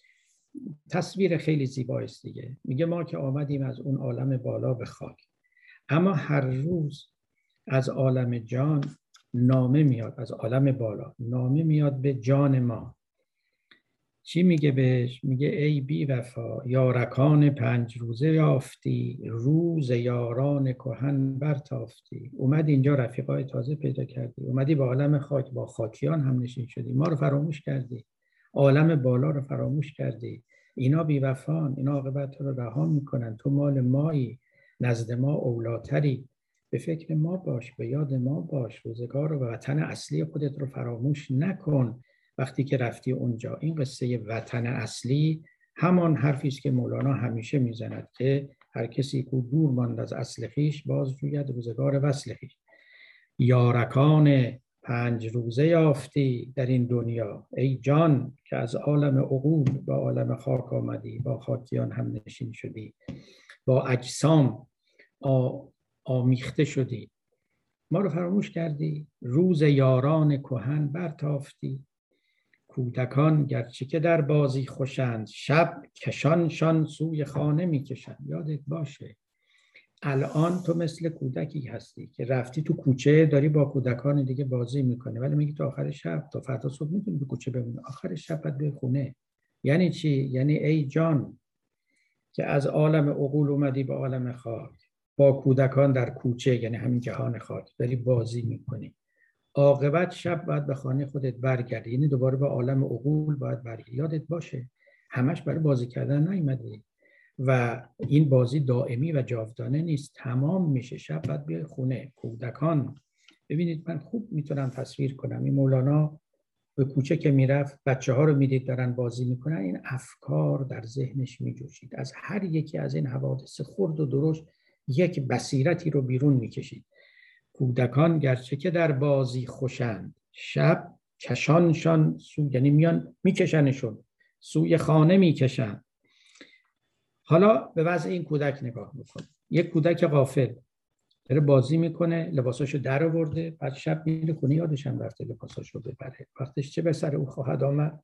تصویر خیلی زیبایی است دیگه. میگه ما که آمدیم از اون عالم بالا به خاک، اما هر روز از عالم جان نامه میاد، از عالم بالا نامه میاد به جان ما. چی میگه بهش؟ میگه ای بی وفا، یارکان 5 روزه یافتی، روز یاران کهن برتافتی. اومد اینجا رفیقای تازه پیدا کردی، اومدی به عالم خاک، با خاکیان هم نشین شدی، ما رو فراموش کردی، عالم بالا رو فراموش کردی. اینا بی وفان، اینا عاقبت رو رها میکنن، تو مال مایی، نزد ما اولاتری، به فکر ما باش، به یاد ما باش، روزگار و وطن اصلی خودت رو فراموش نکن. وقتی که رفتی اونجا، این قصه وطن اصلی همان حرفی است که مولانا همیشه میزند که هر کسی که دور ماند از اصل خویش، باز جوید روزگار وصل خویش. یارکان 5 روزه یافتی در این دنیا، ای جان که از عالم عقول با عالم خاک آمدی، با خاکیان هم نشین شدی، با اجسام آمیخته شدی، ما رو فراموش کردی. روز یاران کهن برتافتی، کودکان گرچه که در بازی خوشند، شب کشانشان سوی خانه میکشند. یادت باشه الان تو مثل کودکی هستی که رفتی تو کوچه، داری با کودکان دیگه بازی میکنه، ولی میگی تا آخر شب، تا فردا صبح میتونی تو کوچه بمونی، آخر شب باید به خونه. یعنی چی؟ یعنی ای جان که از عالم عقول اومدی به عالم خاک، با کودکان در کوچه، یعنی همین جهان خاک، داری بازی میکنی، عاقبت شب باید به خانه خودت برگردی، یعنی دوباره به عالم عقول باید برگردی. یادت باشه همش برای بازی کردن نیومدی و این بازی دائمی و جاودانه نیست، تمام میشه، شب باید بیای خونه. کودکان، ببینید من خوب میتونم تصویر کنم، این مولانا به کوچه که میرفت، بچه ها رو میدید دارن بازی میکنن، این افکار در ذهنش میجوشید، از هر یکی از این حوادث خرد و درشت یک بصیرتی رو بیرون میکشید. کودکان گرچه که در بازی خوشند، شب کشانشان یعنی میان میکشنشون، سوی خانه میکشند. حالا به وضع این کودک نگاه میکن، یک کودک غافل داره بازی میکنه، لباساشو در آورده، بعد شب میره خونه، یادش هم رفته لباساشو ببره، وقتش چه به سر او خواهد آمد؟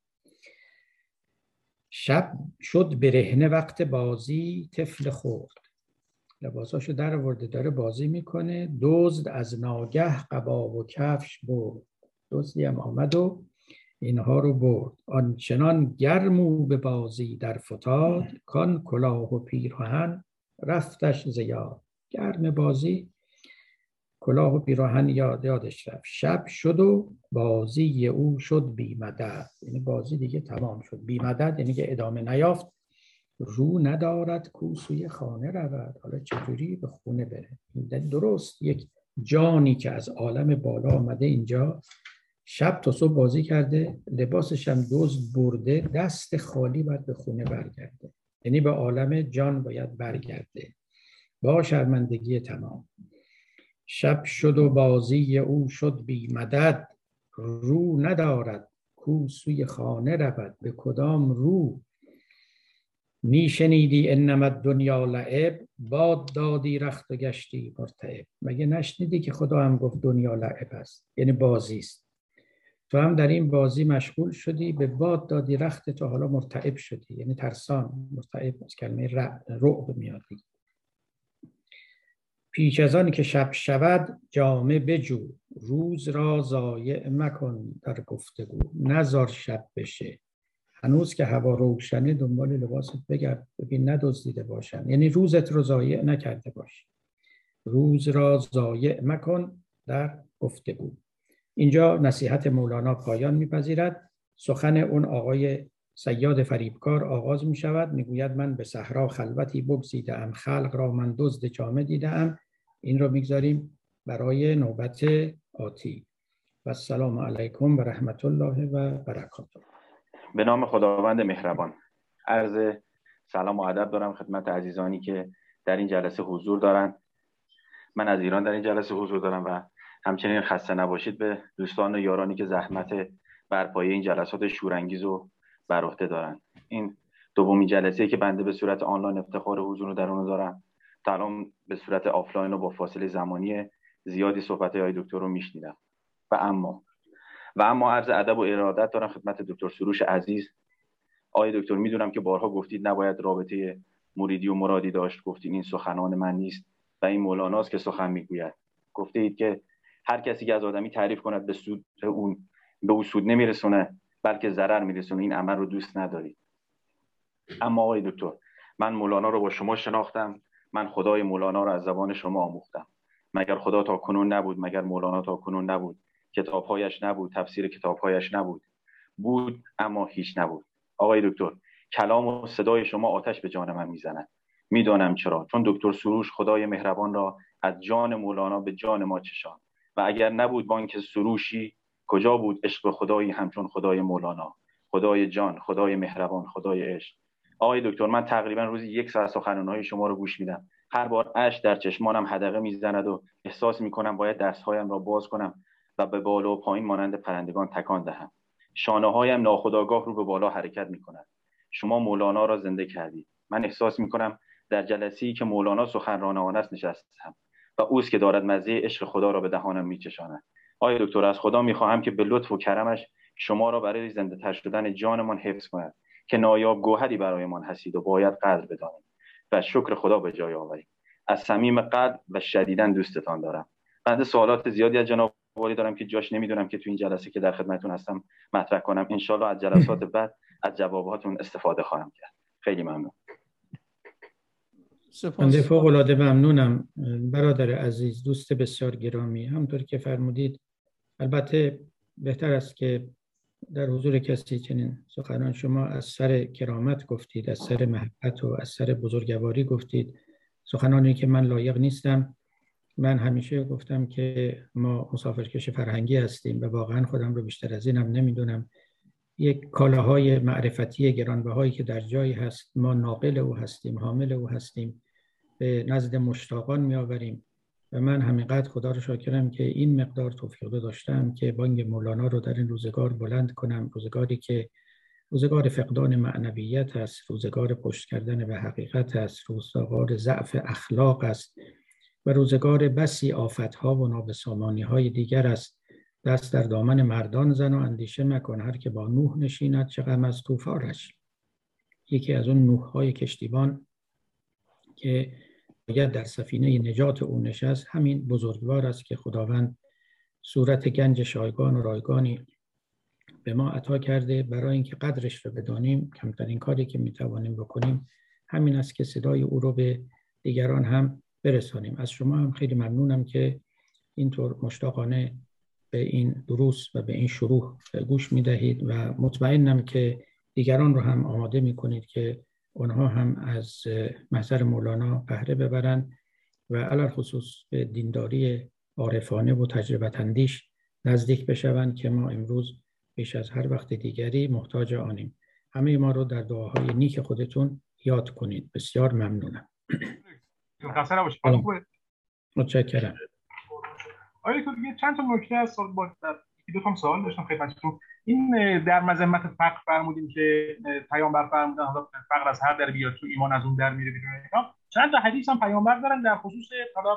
شب شد برهنه وقت بازی طفل خورد، لباساشو در آورده داره بازی میکنه، دزد از ناگه قبا و کفش برد. دزدی هم آمد و اینها رو برد. آنچنان گرمو به بازی در فتاد، کان کلاه و پیراهن رفتش ز یاد. گرم بازی، کلاه و پیراهن یادش رفت. شب شد و بازی او شد بی مدد، یعنی بازی دیگه تمام شد. بی مدد یعنی که ادامه نیافت. رو ندارد کو سوی خانه رود، حالا چجوری به خونه بره؟ درست یک جانی که از عالم بالا آمده اینجا، شب تا صبح بازی کرده، لباسش هم دزد برده، دست خالی باید به خونه برگرده، یعنی به عالم جان باید برگرده با شرمندگی تمام. شب شد و بازی او شد بی مدد، رو ندارد کو سوی خانه رود. به کدام رو؟ میشنیدی انما الدنیا لعب، باد دادی رخت و گشتی مرتعب. مگه نشنیدی که خدا هم گفت دنیا لعب است، یعنی بازی است، تو هم در این بازی مشغول شدی، به باد دادی رخت، تو حالا مرتعب شدی، یعنی ترسان. مرتعب از کلمه رعب میاد. پیش از آن که شب شود جامه بجو، روز را ضایع مکن در گفتگو. نذار شب بشه، هنوز که هوا روشنه دنبال لباست بگرد، ببین ندزدیده باشن، یعنی روزت رو ضایع نکرده باش. روز را ضایع مکن در گفتگو. اینجا نصیحت مولانا پایان میپذیرد. سخن اون آقای صیاد فریبکار آغاز می شود، می گوید من به صحرا خلوتی بگزیده‌ام، خلق را من دزد جامه دیده‌ام. این رو میگذاریم برای نوبت آتی. و السلام علیکم و رحمت الله و برکاته. به نام خداوند مهربان. عرض سلام و ادب دارم خدمت عزیزانی که در این جلسه حضور دارند. من از ایران در این جلسه حضور دارم و همچنین خسته نباشید به دوستان و یارانی که زحمت برپایی این جلسات شورانگیز رو بر عهده دارن. این دومین جلسه‌ای که بنده به صورت آنلاین افتخار حضور رو در اون دارم. تا الان به صورت آفلاین و با فاصله زمانی زیادی صحبت‌های آقای دکتر رو میشنیدم. و اما عرض ادب و ارادت دارم خدمت دکتر سروش عزیز. آقای دکتر، میدونم که بارها گفتید نباید رابطه مریدی و مرادی داشت، گفتید این سخنان من نیست و این مولاناست که سخن میگوید. گفتید که هر کسی که از آدمی تعریف کند به سود اون به او سود نمیرسونه بلکه ضرر میرسونه، این عمل رو دوست ندارید. اما آقای دکتر، من مولانا رو با شما شناختم، من خدای مولانا رو از زبان شما آموختم. مگر خدا تا کنون نبود؟ مگر مولانا تا کنون نبود؟ کتابهایش نبود؟ تفسیر کتابهایش نبود؟ بود اما هیچ نبود. آقای دکتر، کلام و صدای شما آتش به جان من میزند. میدانم چرا، چون دکتر سروش خدای مهربان را از جان مولانا به جان ما چشان و اگر نبود بانک سروشی، کجا بود عشق خدایی همچون خدای مولانا، خدای جان، خدای مهربان، خدای عشق. آقای دکتر، من تقریبا روزی 1 ساعت سخنرانی‌های شما رو گوش میدم. هر بار اشک در چشمانم حدقه میزند و احساس میکنم باید دستهایم را باز کنم و به بالا و پایین مانند پرندگان تکان دهم. شانه‌هایم ناخودآگاه رو به بالا حرکت می‌کند. شما مولانا را زنده کردید. من احساس می‌کنم در جلسه‌ای که مولانا سخنران آن است نشستم و اوست که دارد مزه عشق خدا را به دهانم می‌چشاند. آقای دکتر، از خدا می‌خواهم که به لطف و کرمش شما را برای زنده‌تر شدن جانمان حفظ کند که نایاب گوهری برایمان هستید و باید قدر بدانیم و شکر خدا به جای آوریم. از صمیم قلب و شدیداً دوستتان دارم. بنده سوالات زیادی از جناب عالی دارم که جاش نمیدونم که تو این جلسه که در خدمتتون هستم مطرح کنم. انشالله از جلسات بعد از جواباتون استفاده خواهم کرد. خیلی ممنون. بنده فوق العاده ممنونم برادر عزیز، دوست بسیار گرامی. همونطور که فرمودید البته بهتر است که در حضور کسی چنین سخنان شما از سر کرامت گفتید، از سر محبت و از سر بزرگواری گفتید، سخنانی که من لایق نیستم. من همیشه گفتم که ما مسافرکش فرهنگی هستیم و واقعا خودم رو بیشتر از اینم نمیدونم. یک کالاهای معرفتی گرانبهایی که در جایی هست ما ناقل او هستیم، حامل او هستیم، به نزد مشتاقان می آوریم و من همینقدر خدا رو شاکرم که این مقدار توفیق داشتم که بانگ مولانا رو در این روزگار بلند کنم، روزگاری که روزگار فقدان معنویت است، روزگار پشت کردن به حقیقت است، روزگار ضعف اخلاق است و روزگار بسی آفتها و نابسامانی‌های دیگر است. دست در دامن مردان زن و اندیشه مکن، هر که با نوح نشیند چه غم از طوفانش. یکی از اون نوح‌های کشتیبان که باید در سفینه نجات او نشست همین بزرگوار است که خداوند صورت گنج شایگان و رایگانی به ما عطا کرده. برای اینکه قدرش رو بدانیم کمترین کاری که میتوانیم بکنیم همین است که صدای او رو به دیگران هم برسانیم. از شما هم خیلی ممنونم که اینطور مشتاقانه به این دروس و به این شروح گوش میدهید و مطمئنم که دیگران رو هم آماده میکنید که اونها هم از محضر مولانا بهره ببرند و علی خصوص به دینداری عارفانه و تجربه اندیش نزدیک بشوند که ما امروز بیش از هر وقت دیگری محتاج آنیم. همه ما رو در دعاهای نیک خودتون یاد کنید. بسیار ممنونم. خسته نباشید. متشکرم. آره تو دیگه چند تا نکته از با دو تا سوال داشتم خدمتتون. این در مذمت فقر فرمودیم که پیامبر فرمودن حالا فقر از هر در بیاد تو ایمان از اون در میره بیرون. اینا چند تا حدیث هم پیامبر دارن در خصوص حالا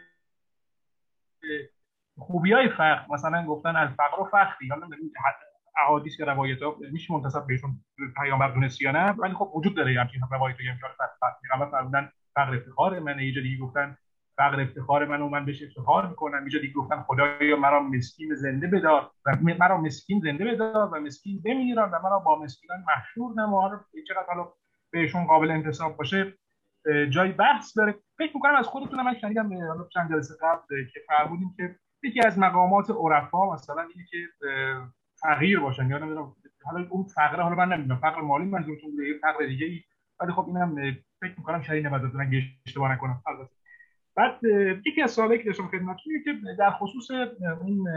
خوبیای فقر، مثلا گفتن الفقر و فخری. حالا احادیث که روایت‌ها میشه منتسب بهشون پیامبر دونست یا نه، ولی خب وجود داره همچین روایتایی هم که پیامبر فرمودن فقر افتخار منه، یه جوری گفتن فقر افتخار من و من بهش افتخار میکنم، یه جوری گفتن خدایا مرا مسکین زنده بدار و مرا مسکین زنده بدار و مسکین بمیرم و مرا با مسکینان محشور نما. چقدر حالا بهشون قابل انتساب باشه جای بحث داره. فکر میکنم از خودتون من شنیدم حالا چند جلسه قبل که فرمودیم که یکی از مقامات عرفا مثلا اینه که فقیر باشن یا نمیدونم حالا اون فقره، حالا من نمیدونم فقر مالی منظورتون بوده یه فقر دیگه‌ای، ولی خب اینم فکر می‌کنم شاید نماز دادن اگه اشتباه نکنم. البته بعد یکی از سوالایی که داشتم خدمتتون اینه که در خصوص اون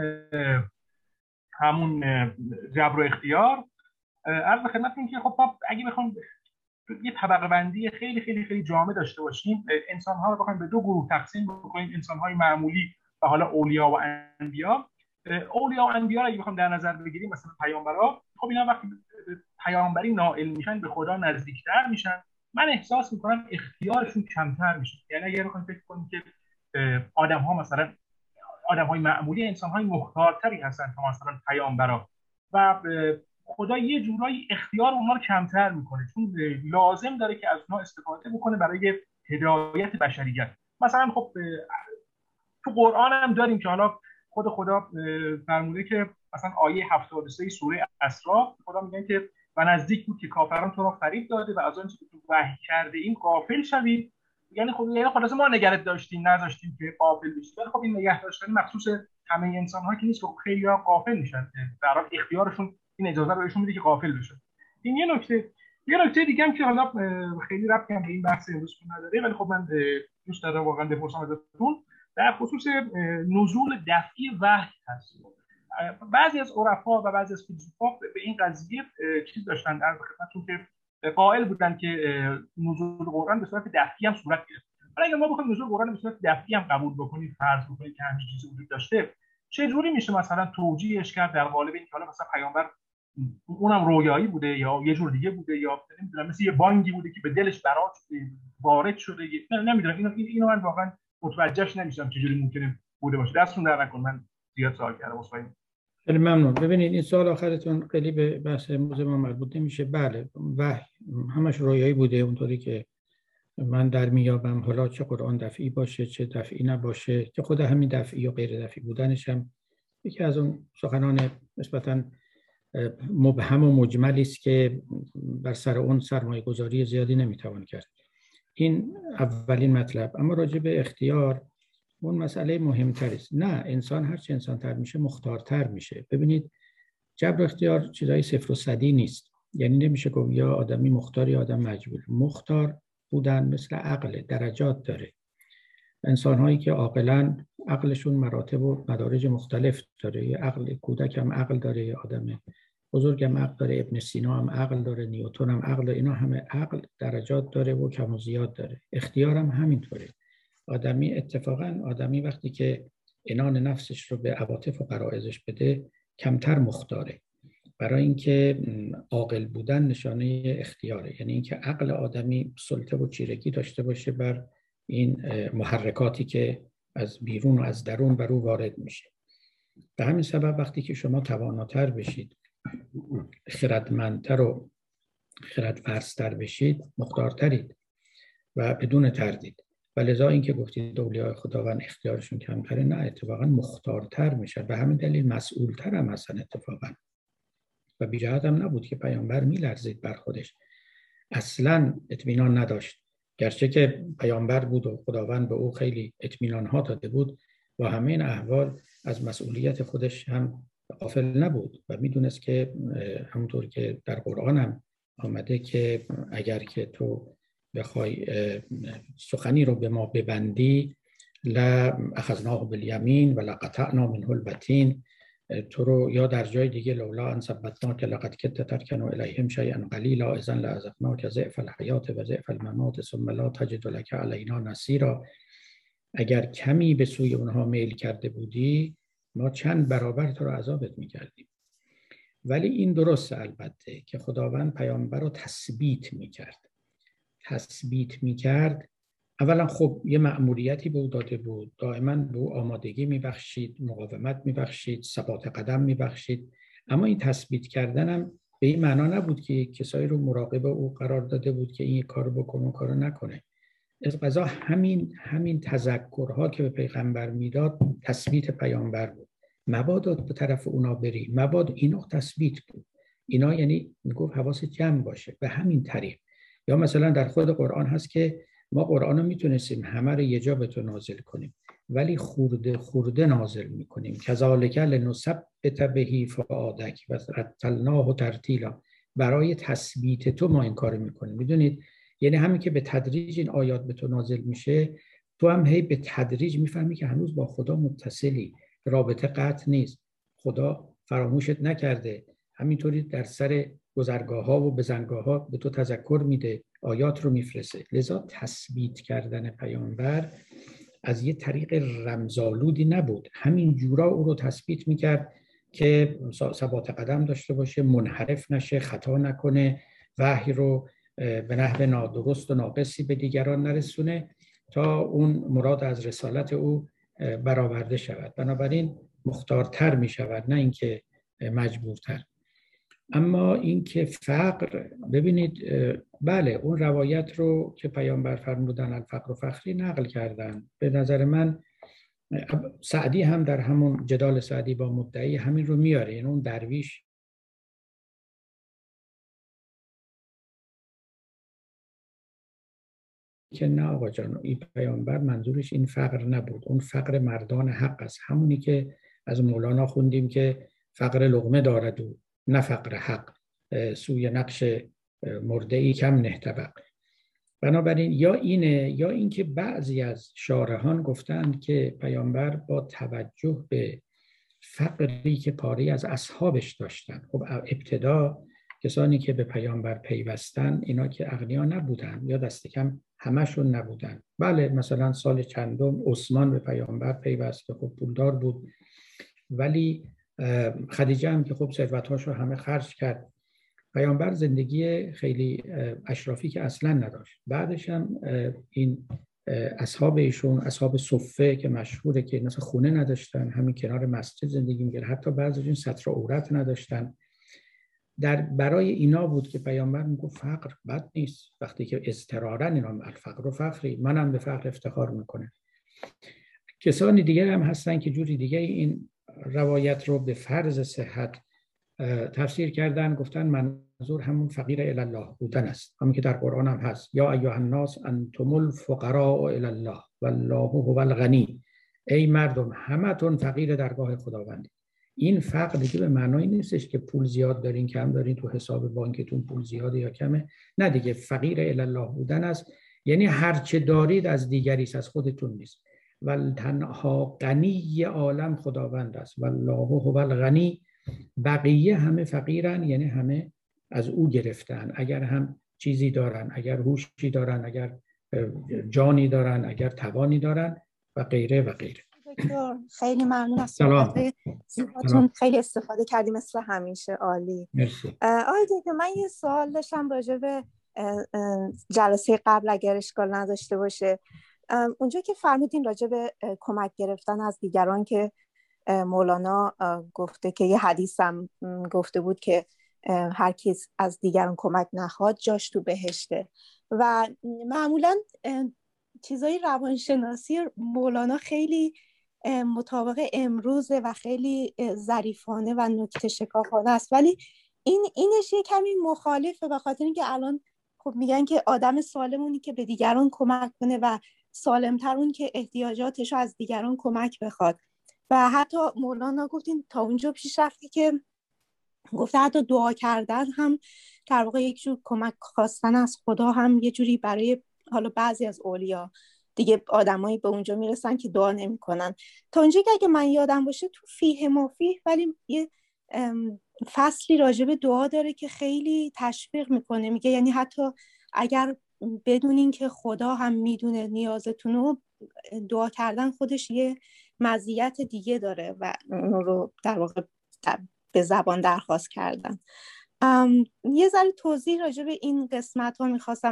همون جبر و اختیار عرض به خدمتتون که خب اگه بخوام یه طبقه بندی خیلی خیلی خیلی جامع داشته باشیم، انسان‌ها رو بخوایم به دو گروه تقسیم بکنیم، انسان‌های معمولی و حالا اولیا و انبیا. اولیا و انبیا رو اگه بخوام در نظر بگیریم، مثلا پیامبرا، خب اینا وقتی پیامبری نائل میشن به خدا نزدیکتر میشن، من احساس میکنم اختیارشون کمتر میشه. یعنی اگه بخوایم فکر کنیم که آدم‌ها مثلا آدم‌های معمولی انسان‌های مختارتری هستن تا مثلا پیامبرا، و خدا یه جورایی اختیار اونها رو کمتر میکنه، چون لازم داره که از اونها استفاده بکنه برای هدایت بشریت. مثلا خب تو قرآن هم داریم که حالا خود خدا فرموده که مثلا آیه 73 سوره اسراء خدا میگه که و نزدیک بود که کافران تو را فریب داده و از آنچه که تو وحی کرده این غافل شوید. یعنی خلاص ما نگرت داشتیم نذاشتیم که غافل بشید. ولی خب این نگه داشتن مخصوص همه انسان‌ها که نیست، که خیلی‌ها غافل میشن، در حال اختیارشون این اجازه رو بهشون میده که غافل بشن. این یه نکته دیگه هم که حالا خیلی ربطی به این بحث امروز نداره، ولی خب من دوست دارم واقعا بپرسم ازتون در خصوص نزول دفعی وحی هست. بعضی از عرفا و بعضی از فیلسوفا به این قضیه چیز داشتن در خدمتتون که قائل بودن که نزول قرآن به صورت دفعی هم صورت گرفت. ولی اگر ما بخوایم نزول قرآن به صورت دفعی هم قبول بکنیم، فرض بکنیم که همین چیزی وجود داشته، چه جوری میشه مثلا توجیهش کرد در قالب اینکه حالا مثلا پیامبر اونم رویایی بوده یا یه جور دیگه بوده، یا نمیدونم مثل یه بانگی بوده که به دلش برات وارد شده، نمیدونم اینو من واقعا متوجهش نمیشم چجوری ممکنه بوده باشه. دستتون در نکنه، من زیاد سوال کردم. خیلی ممنون. ببینید این سوال آخرتون خیلی به بحث امروز ما مربوط نمیشه. بله وحی همش رویایی بوده اونطوری که من در میابم، حالا چه قرآن دفعی باشه چه دفعی نباشه، که خود همین دفعی و غیر دفعی بودنش هم یکی از اون سخنان نسبتاً مبهم و مجملی است که بر سر اون سرمایه گذاری زیادی نمیتوان کرد. این اولین مطلب. اما راجع به اختیار اون مسئله مهمتری است. نه، انسان هرچه انسان‌تر میشه مختارتر میشه. ببینید جبر اختیار چیزای صفر و صدی نیست. یعنی نمیشه گفت یا آدمی مختار یا آدم مجبور. مختار بودن مثل عقل درجات داره. انسان‌هایی که عاقلن عقلشون مراتب و مدارج مختلف داره. یه عقل کودک هم عقل داره، یه آدم بزرگ هم عقل داره، ابن سینا هم عقل داره، نیوتن هم عقل داره. اینا همه عقل درجات داره و کم و زیاد داره. اختیار هم همینطوره. آدمی اتفاقاً آدمی وقتی که عنان نفسش رو به عواطف و غرایزش بده کمتر مختاره، برای اینکه عاقل بودن نشانه اختیاره. یعنی اینکه عقل آدمی سلطه و چیرگی داشته باشه بر این محرکاتی که از بیرون و از درون بر او وارد میشه. به همین سبب وقتی که شما تواناتر بشید، خردمندتر و خردورزتر بشید، مختارترید و بدون تردید. و لذا این که گفتید اولیاء خداوند اختیارشون کمتره، نه، اتفاقا مختارتر میشن. به همین دلیل مسئولتر هم هستن اتفاقا. و بی جهت هم نبود که پیامبر میلرزید بر خودش، اصلا اطمینان نداشت، گرچه که پیامبر بود و خداوند به او خیلی اطمینان ها داده بود، و همه این احوال از مسئولیت خودش هم غافل نبود و میدونست که همونطور که در قرآن هم آمده که اگر که تو بخوای سخنی رو به ما ببندی لأخذناه بالیمین و لقطعنا منه الوتین، تو رو، یا در جای دیگه لولا ان ثبتناک لقد کدت ترکن الیهم شیئا قلیلا اذا لأذقناک ضعف الحیات و ضعف الممات ثم لا تجد لك علینا نصیرا. اگر کمی به سوی اونها میل کرده بودی ما چند برابر تو رو عذابت میکردیم. ولی این درسته البته که خداوند پیامبر رو تثبیت میکرد. اولا خب یه مأموریتی به او داده بود، دائما به او آمادگی میبخشید، مقاومت میبخشید، ثبات قدم میبخشید. اما این تثبیت کردن هم به این معنا نبود که کسایی رو مراقب او قرار داده بود که این کارو بکنه و کارو نکنه. از قضا همین تذکرها که به پیغمبر میداد تثبیت پیامبر بود. مبادا به طرف اونا بری، مباد اینا تثبیت بود. اینا یعنی میگفت حواس جمع باشه. به همین طریق یا مثلا در خود قرآن هست که ما قرآن رو میتونستیم همه رو یه جا به تو نازل کنیم، ولی خورده خورده نازل میکنیم. کذالک لنثبت به فؤادک و رتلناه ترتیلا. برای تثبیت تو ما این کار میکنیم. میدونید یعنی همین که به تدریج این آیات به تو نازل میشه، تو هم هی به تدریج میفهمی که هنوز با خدا متصلی، رابطه قطع نیست، خدا فراموشت نکرده. همینطوری در سر گذرگاه ها و بزنگاه ها به تو تذکر میده، آیات رو میفرسته. لذا تثبیت کردن پیامبر از یه طریق رمزآلودی نبود، همین جورا او رو تثبیت میکرد که ثبات قدم داشته باشه، منحرف نشه، خطا نکنه، وحی رو به نحو نادرست و ناقصی به دیگران نرسونه تا اون مراد از رسالت او برآورده شود. بنابراین مختارتر می شود، نه اینکه مجبورتر. اما اینکه فقر، ببینید بله اون روایت رو که پیامبر فرمودن الفقر فخری نقل کردن. به نظر من سعدی هم در همون جدال سعدی با مدعی همین رو میاره. یعنی اون درویش که نه آقا جان، این پیامبر منظورش این فقر نبود، اون فقر مردان حق است، همونی که از مولانا خوندیم که فقر لقمه دارد و نه فقر حق، سوی نقش مرده‌ای کم نه طبق. بنابراین یا اینه یا این که بعضی از شارحان گفتند که پیامبر با توجه به فقری که پاری از اصحابش داشتن. خب ابتدا کسانی که به پیامبر پیوستن اینا که اغنیا نبودن یا دست کم همشون نبودن. بله مثلا سال چندم عثمان به پیامبر پیوست، خب پولدار بود، ولی خدیجه هم که خب ثروت‌هاشو همه خرج کرد. پیامبر زندگی خیلی اشرافی که اصلا نداشت. بعدش هم این اصحاب ایشون، اصحاب صفه که مشهوره که مثلا خونه نداشتن، همین کنار مسجد زندگی می‌کردن، حتی بعضیشون ستر عورت نداشتن. برای اینا بود که پیامبر میگفت فقر بد نیست، وقتی که اضطرارا اینا الفقر و فخری، منم به فقر افتخار میکنه. کسانی دیگه هم هستن که جوری دیگه این روایت رو به فرض صحت تفسیر کردن، گفتن منظور همون فقیر الی الله بودن است، همون که در قرآن هم هست، یا ایها الناس انتم الفقراء الی الله والله هو الغنی. ای مردم همتون فقیر درگاه خداوندی. این فقر دیگه به معنای نیستش که پول زیاد دارین کم دارین، تو حساب بانکتون پول زیاده یا کمه، نه دیگه، فقیر الی الله بودن است یعنی هر چه دارید از دیگری است، از خودتون نیست. ول تنها غنی عالم خداوند است والله هو الغنی. بقیه همه فقیرن، یعنی همه از او گرفتن، اگر هم چیزی دارن، اگر هوشی دارن، اگر جانی دارن، اگر توانی دارن و غیره و غیره. دکتر خیلی ممنون از صحبت‌های زیباتون، خیلی استفاده کردیم مثل همیشه، عالی. مرسی. آقای دکتر من یه سوال داشتم راجع به جلسه قبل اگر اشکال نداشته باشه. اونجا که فرمودین راجع به کمک گرفتن از دیگران که مولانا گفته که یه حدیث هم گفته بود که هر کس از دیگران کمک نخواد جاش تو بهشته، و معمولا چیزای روانشناسی مولانا خیلی مطابق امروزه و خیلی ظریفانه و نکته شکافانه است، ولی اینش یه کمی مخالفه، به خاطر اینکه الان خب میگن که آدم سالمونی که به دیگران کمک کنه و سالمتر اون که احتیاجاتشو از دیگران کمک بخواد. و حتی مولانا گفتین تا اونجا پیش رفتی که گفته حتی دعا کردن هم در واقع یک جور کمک خواستن از خدا هم یه جوری برای حالا بعضی از اولیا دیگه آدمایی به اونجا میرسن که دعا نمی‌کنن. تا اونجا که اگه من یادم باشه تو فیه مفیه ولی یه فصلی راجع به دعا داره که خیلی تشویق میکنه، میگه یعنی حتی اگر بدونین که خدا هم میدونه نیازتون رو، دعا کردن خودش یه مزیت دیگه داره و اون رو در واقع به زبان درخواست کردن. یه ذره توضیح راجع به این قسمت ها میخواستم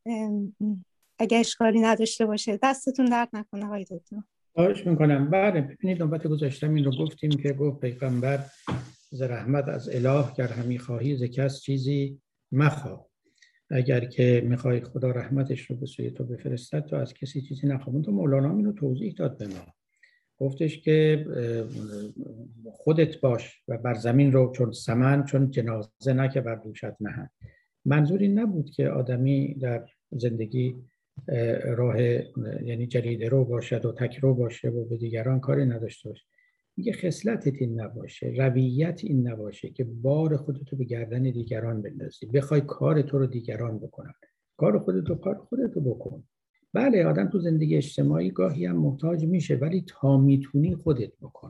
اگه اشکالی نداشته باشه. دستتون درد نکنه آقای دکتر. خواهش میکنم. بله ببینید نوبت گذاشتم این رو گفتیم که گفت پیغمبر ز رحمت از اله گر همی خواهی ز کس چیزی مخواه. اگر که میخوای خدا رحمتش رو به سوی تو بفرستد تو از کسی چیزی نخواه. تو مولانا اینو توضیح داد به ما، گفتش که خودت باش و بر زمین رو چون سمن، چون جنازه نه که بر دوشت نهند. منظور این نبود که آدمی در زندگی راه یعنی جریده رو باشد و تک رو باشه و به دیگران کاری نداشته باشه. میگه خصلتت این نباشه، رویت این نباشه که بار خودتو به گردن دیگران بندازی، بخوای کار تو رو دیگران بکنن. کار خودتو بکن. بله آدم تو زندگی اجتماعی گاهی هم محتاج میشه، ولی تا میتونی خودت بکن.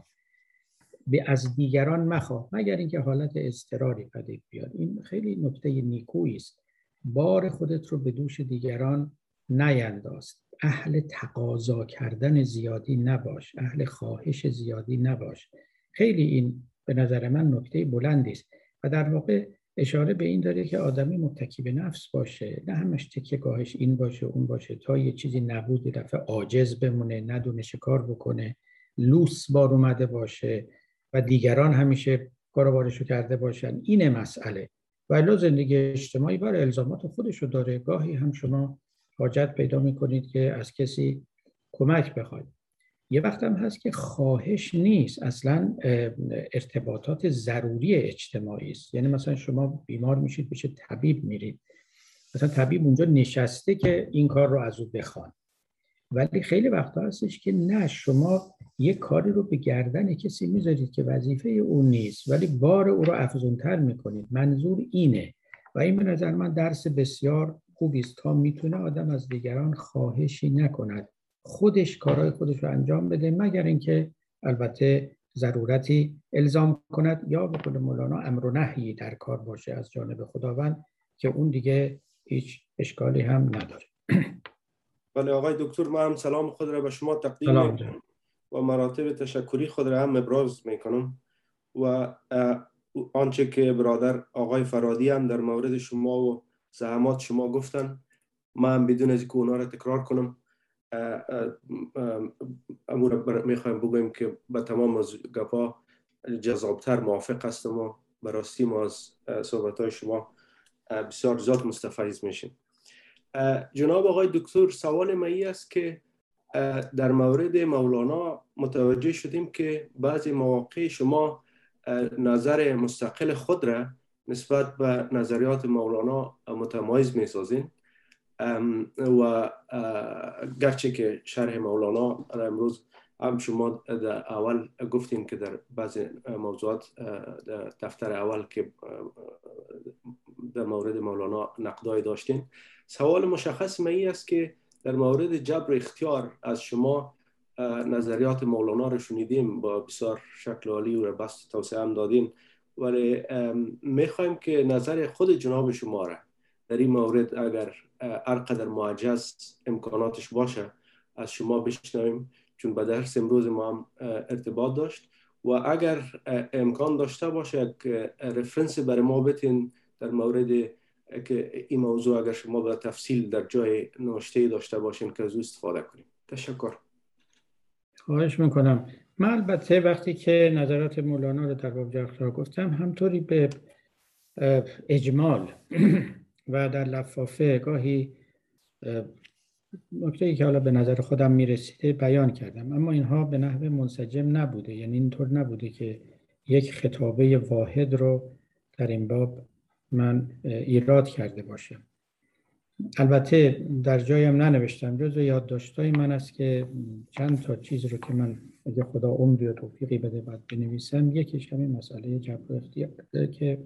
از دیگران مخواه مگر اینکه حالت اضطراری پدید بیاد. این خیلی نکته نیکویی است. بار خودت رو به دوش دیگران نینداز. اهل تقاضا کردن زیادی نباش، اهل خواهش زیادی نباش. خیلی این به نظر من نکته بلندی است و در واقع اشاره به این داره که آدمی متکی به نفس باشه، نه همش تکیه گاهش این باشه اون باشه، تا یه چیزی نبود دفعه عاجز بمونه، ندونه کار بکنه، لوس بار اومده باشه و دیگران همیشه کارو کرده باشن. اینه مسئله. ولی زندگی اجتماعی بر الزامات خودشو داره. گاهی هم شما حاجت پیدا میکنید که از کسی کمک بخواید. یه وقت هم هست که خواهش نیست، اصلا ارتباطات ضروری اجتماعی است. یعنی مثلا شما بیمار میشید پیش طبیب میرید، مثلا طبیب اونجا نشسته که این کار رو از او بخوان. ولی خیلی وقتا هستش که نه، شما یک کاری رو به گردن کسی میذارید که وظیفه اون نیست، ولی بار او رو افزونتر میکنید. منظور اینه و این به نظر من درس بسیار خوبی است. تا میتونه آدم از دیگران خواهشی نکند، خودش کارهای خودش رو انجام بده، مگر اینکه البته ضرورتی الزام کند یا به قول مولانا امر و نهی در کار باشه از جانب خداوند، که اون دیگه هیچ اشکالی هم نداره. بله آقای دکتر، من هم سلام خود را به شما تقدیم میکنم و مراتب تشکری خود را هم ابراز میکنم و آنچه که برادر آقای فرادی هم در مورد شما و زحمات شما گفتن، من بدون از که اونا را تکرار کنم امور میخوایم بگویم که به تمام از گپا جذابتر موافق هستم و براستی ما از صحبتهای شما بسیار زیاد مستفیض میشیم. جناب آقای دکتر، سوال من این است که در مورد مولانا متوجه شدیم که بعضی مواقع شما نظر مستقل خود را نسبت به نظریات مولانا متمایز میسازین و گرچه که شرح مولانا امروز هم شما در اول گفتین که در بعضی موضوعات در دفتر اول که در مورد مولانا نقدای داشتین، سوال مشخص من است که در مورد جبر اختیار از شما نظریات مولانا رو شنیدیم، با بسیار شکل عالی و بس توسعه هم دادین، ولی میخوایم که نظر خود جناب شما را در این مورد اگر هر قدر معجز امکاناتش باشه از شما بشنویم، چون به درس امروز ما هم ارتباط داشت و اگر امکان داشته باشه که رفرنس برای ما بتین در مورد که این موضوع اگر شما به تفصیل در جای نوشته داشته باشین که از او استفاده کنیم. تشکر. خواهش میکنم. من البته وقتی که نظرات مولانا رو در باب جبر اختیار گفتم، همطوری به اجمال و در لفافه گاهی نکته‌ای که حالا به نظر خودم میرسیده بیان کردم، اما اینها به نحو منسجم نبوده. یعنی اینطور نبوده که یک خطابه واحد رو در این باب من ایراد کرده باشم. البته در جایم ننوشتم، جزو یادداشت‌های من است که چند تا چیز رو که من اگه خدا عمری و توفیقی بده باید بنویسم. یکیش همین مسئله جبر اختیار که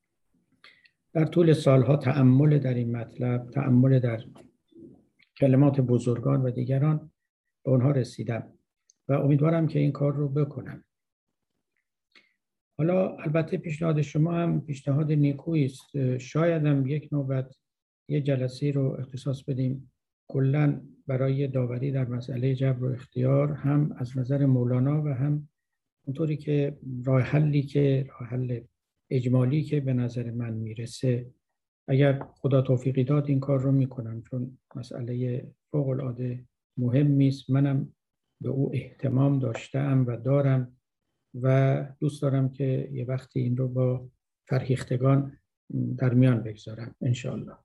در طول سالها تأمل در این مطلب، تأمل در کلمات بزرگان و دیگران، به اونها رسیدم و امیدوارم که این کار رو بکنم. حالا البته پیشنهاد شما هم پیشنهاد نیکویی است. شاید هم یک نوبت یه جلسه رو اختصاص بدیم کلاً برای داوری در مسئله جبر و اختیار، هم از نظر مولانا و هم اونطوری که راه حل اجمالی که به نظر من میرسه. اگر خدا توفیقی داد این کار رو میکنم، چون مسئله فوق العاده مهمی است. منم به او اهتمام داشتم و دارم و دوست دارم که یه وقتی این رو با فرهیختگان در میان بگذارم انشاءالله.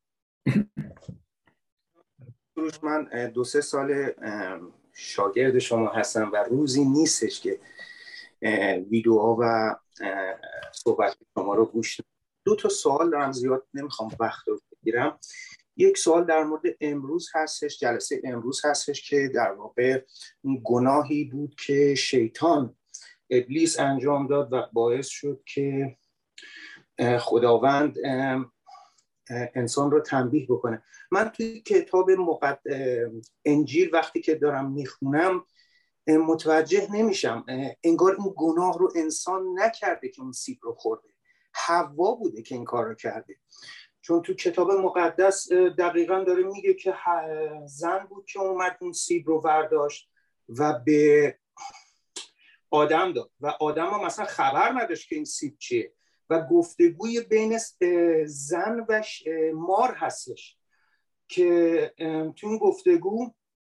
من 2-3 سال شاگرد شما هستم و روزی نیستش که ویدیوها و صحبت شما رو گوش ندم. 2 تا سوال دارم، زیاد نمیخوام وقت رو بگیرم. یک سوال در مورد امروز هستش، جلسه امروز هستش که در واقع گناهی بود که شیطان ابلیس انجام داد و باعث شد که خداوند انسان رو تنبیه بکنه. من توی کتاب انجیل وقتی که دارم میخونم متوجه نمیشم، انگار این گناه رو انسان نکرده که اون سیب رو خورده، حوا بوده که این کار رو کرده. چون تو کتاب مقدس دقیقاً داره میگه که زن بود که اومد اون سیب رو برداشت و به آدم داد و آدم هم مثلا خبر نداشت که این سیب چیه و گفتگوی بین زن و مار هستش که تو این گفتگو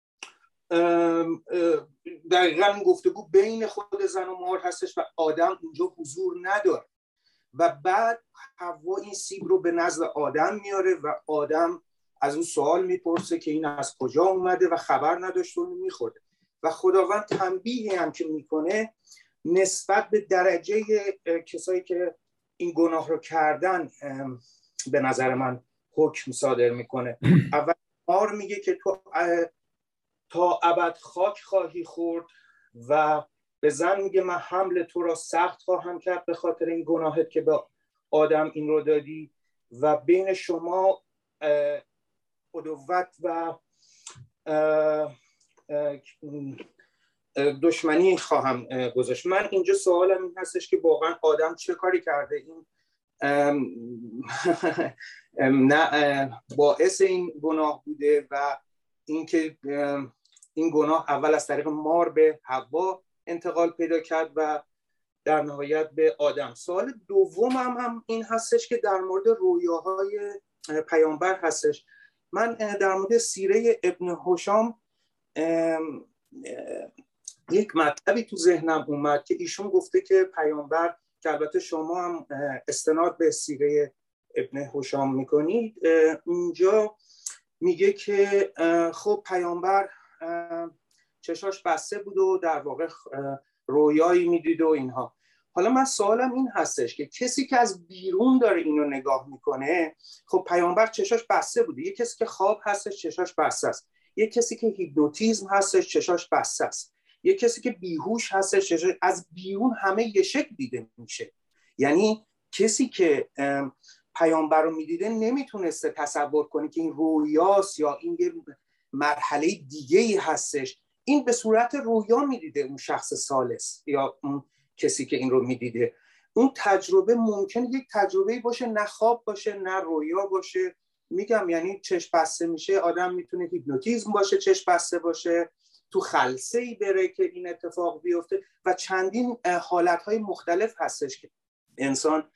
دقیقاً گفتگو بین خود زن و مار هستش و آدم اونجا حضور نداره و بعد حوا این سیب رو به نزد آدم میاره و آدم از اون سوال میپرسه که این از کجا اومده و خبر نداشت و میخورده و خداوند تنبیه هم که میکنه نسبت به درجه کسایی که این گناه رو کردن به نظر من حکم صادر میکنه. اول مار میگه که تو تا ابد خاک خواهی خورد و به زن میگه من حمل تو را سخت خواهم کرد به خاطر این گناهت که به آدم این رو دادی و بین شما عدوت و دشمنی خواهم گذاشت. من اینجا سوالم این هستش که واقعا آدم چه کاری کرده این نه باعث این گناه بوده و اینکه این گناه اول از طریق مار به حوا انتقال پیدا کرد و در نهایت به آدم. سوال دومم هم این هستش که در مورد رویاهای پیامبر هستش. من در مورد سیره ابن هشام یک مطلبی تو ذهنم اومد که ایشون گفته که پیامبر، که البته شما هم استناد به سیره ابن هشام میکنید، اونجا میگه که خب پیامبر چشاش بسته بود و در واقع رویایی میدید و اینها. حالا من سوالم این هستش که کسی که از بیرون داره اینو نگاه میکنه، خب پیامبر چشاش بسته بوده، یه کسی که خواب هستش چشاش بسته است، یه کسی که هیپنوتیزم هستش چشاش بسته است، یه کسی که بیهوش هستش چشاش، از بیرون همه یه شکل دیده میشه. یعنی کسی که پیامبر رو میدیده نمیتونسته تصور کنه که این رویاست یا این یه مرحله دیگه ای هستش. این به صورت رویا میدیده اون شخص ثالث یا اون کسی که این رو میدیده. اون تجربه ممکنه یک تجربه باشه، نه خواب باشه نه رویا باشه. میگم یعنی چشم بسته میشه، آدم میتونه هیپنوتیزم باشه، چشم بسته باشه، تو خلسه‌ای بره که این اتفاق بیفته و چندین حالتهای مختلف هستش که انسان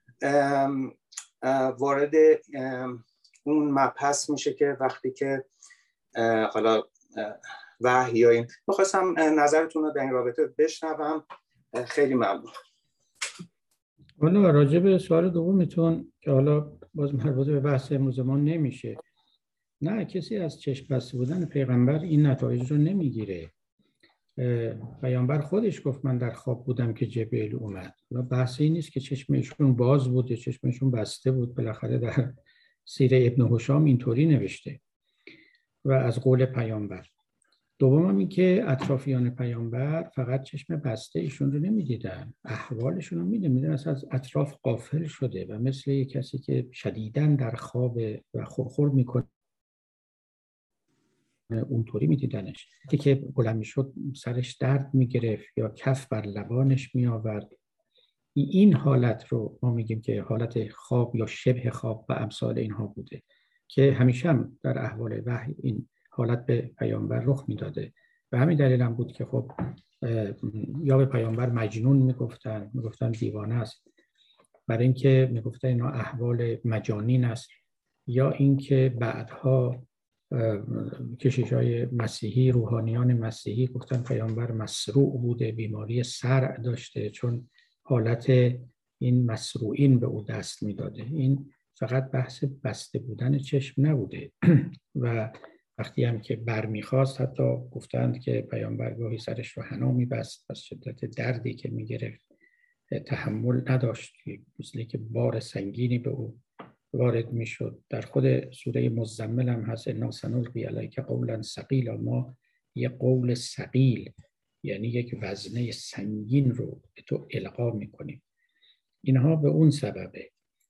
وارد اون مبحث میشه که وقتی که حالا وحی یا این. میخواستم نظرتون رو در این رابطه بشنوم. خیلی ممنون. حالا راجع به سوال دومتون که حالا باز مربوط به بحث امروز ما نمیشه، نه کسی از چشم بسته بودن پیغمبر این نتایج رو نمیگیره. پیامبر خودش گفت من در خواب بودم که جبرئیل اومد. حالا بحثی نیست که چشمشون باز بود یا چشمشون بسته بود، بالاخره در سیره ابن هشام اینطوری نوشته و از قول پیامبر. دوم هم این که اطرافیان پیامبر فقط چشم بسته ایشون رو نمیدیدن، احوالشون رو میدیدن، اصلا از اطراف غافل شده و مثل یک کسی که شدیداً در خواب و خورخور میکنه اونطوری میدیدنش. که بلند میشد سرش درد میگرفت یا کف بر لبانش میآورد. این حالت رو ما میگیم که حالت خواب یا شبه خواب و امثال اینها بوده که همیشه هم در احوال وحی این حالت به پیامبر رخ میداده و همین دلیل هم بود که خب یا به پیامبر مجنون میگفتن دیوانه است، برای اینکه میگفتن اینا احوال مجانین است، یا اینکه بعدها کشیشای مسیحی، روحانیان مسیحی گفتن پیامبر مسروع بوده، بیماری صرع داشته چون حالت این مسروعین به او دست میداده. این فقط بحث بسته بودن چشم نبوده و وقتی هم که برمیخواست حتی گفتند که پیامبر گاهی سرش رو حنا میبست از شدت دردی که میگرفت، تحمل نداشت، مثل که بار سنگینی به او وارد میشد. در خود سوره مزمل هم هست انا سنلقی علیک قولا ثقیلا، ما یه قول ثقیل یعنی یک وزنه سنگین رو به تو القا میکنیم. اینها به اون سببه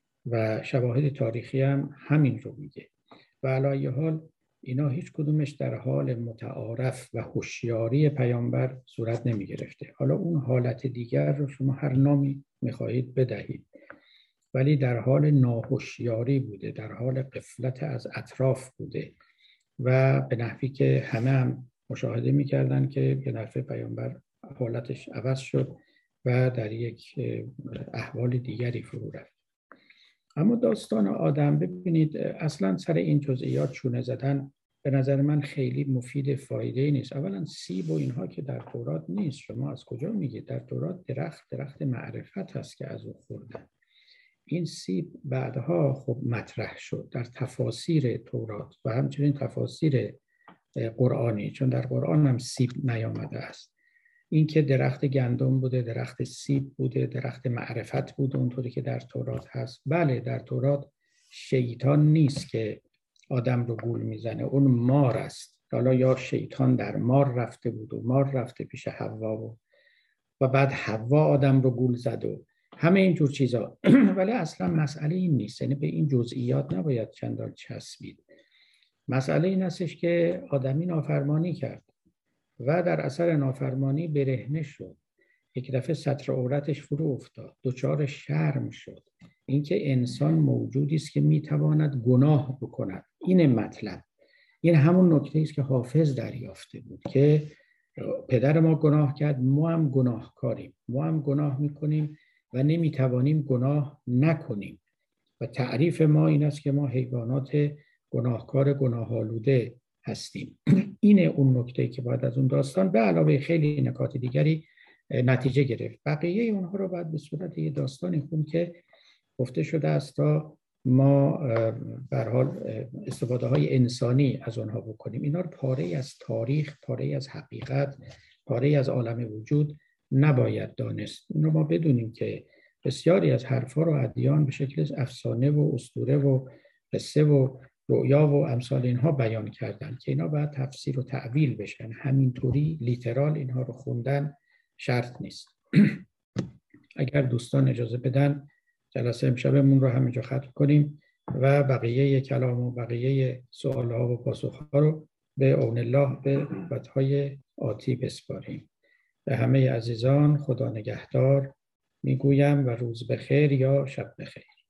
و شواهد تاریخی هم همین رو میگه و علی حال اینا هیچ کدومش در حال متعارف و هوشیاری پیامبر صورت نمی گرفته. حالا اون حالت دیگر رو شما هر نامی میخواهید بدهید، ولی در حال ناهوشیاری بوده، در حال غفلت از اطراف بوده و به نحوی که همه هم مشاهده میکردن که به نفع پیامبر حالتش عوض شد و در یک احوال دیگری فرو رفت. اما داستان آدم ببینید اصلا سر این جزئیات چونه زدن به نظر من خیلی مفید فایده نیست. اولا سیب و اینها که در تورات نیست، شما از کجا میگید؟ در تورات درخت معرفت هست که از او خوردن. این سیب بعدها خب مطرح شد در تفاسیر تورات و همچنین تفاسیر قرآنی، چون در قرآن هم سیب نیامده است. این که درخت گندم بوده، درخت سیب بوده، درخت معرفت بوده اونطوری که در تورات هست. بله در تورات شیطان نیست که آدم رو گول میزنه، اون مار است. حالا یا شیطان در مار رفته بود و مار رفته پیش حوا و بعد حوا آدم رو گول زد و همه اینجور چیزا. ولی اصلا مسئله این نیست، یعنی به این جزئیات نباید چندان چسبید. مسئله این هستش که آدمی نافرمانی کرد و در اثر نافرمانی برهنه شد، یک دفعه ستر عورتش فرو افتاد، دچار شرم شد. اینکه انسان موجودی است که میتواند گناه بکند، این مطلب. این همون نکته است که حافظ دریافته بود که پدر ما گناه کرد، ما هم گناهکاریم، ما هم گناه میکنیم و نمیتوانیم گناه نکنیم و تعریف ما این است که ما حیوانات گناهکار گناه‌آلوده هستیم. اینه اون نکته که باید از اون داستان به علاوه خیلی نکات دیگری نتیجه گرفت. بقیه اونها رو باید به صورت یه داستانی خوند که گفته شده است تا ما به هر حال استفاده های انسانی از اونها بکنیم. اینا رو پاره از تاریخ، پاره از حقیقت، پاره از عالم وجود نباید دانست. این رو ما بدونیم که بسیاری از حرفا رو ادیان به شکل افسانه و اسطوره و قصه و رؤیا و امثال اینها بیان کردن که اینا باید تفسیر و تعویل بشن. همینطوری لیترال اینها رو خوندن شرط نیست. اگر دوستان اجازه بدن جلسه امشبمون رو همینجا ختم کنیم و بقیه کلام و بقیه سوالها و پاسخها رو به اون الله به نوبت‌های آتی بسپاریم. به همه عزیزان خدا نگهدار میگویم و روز بخیر یا شب بخیر.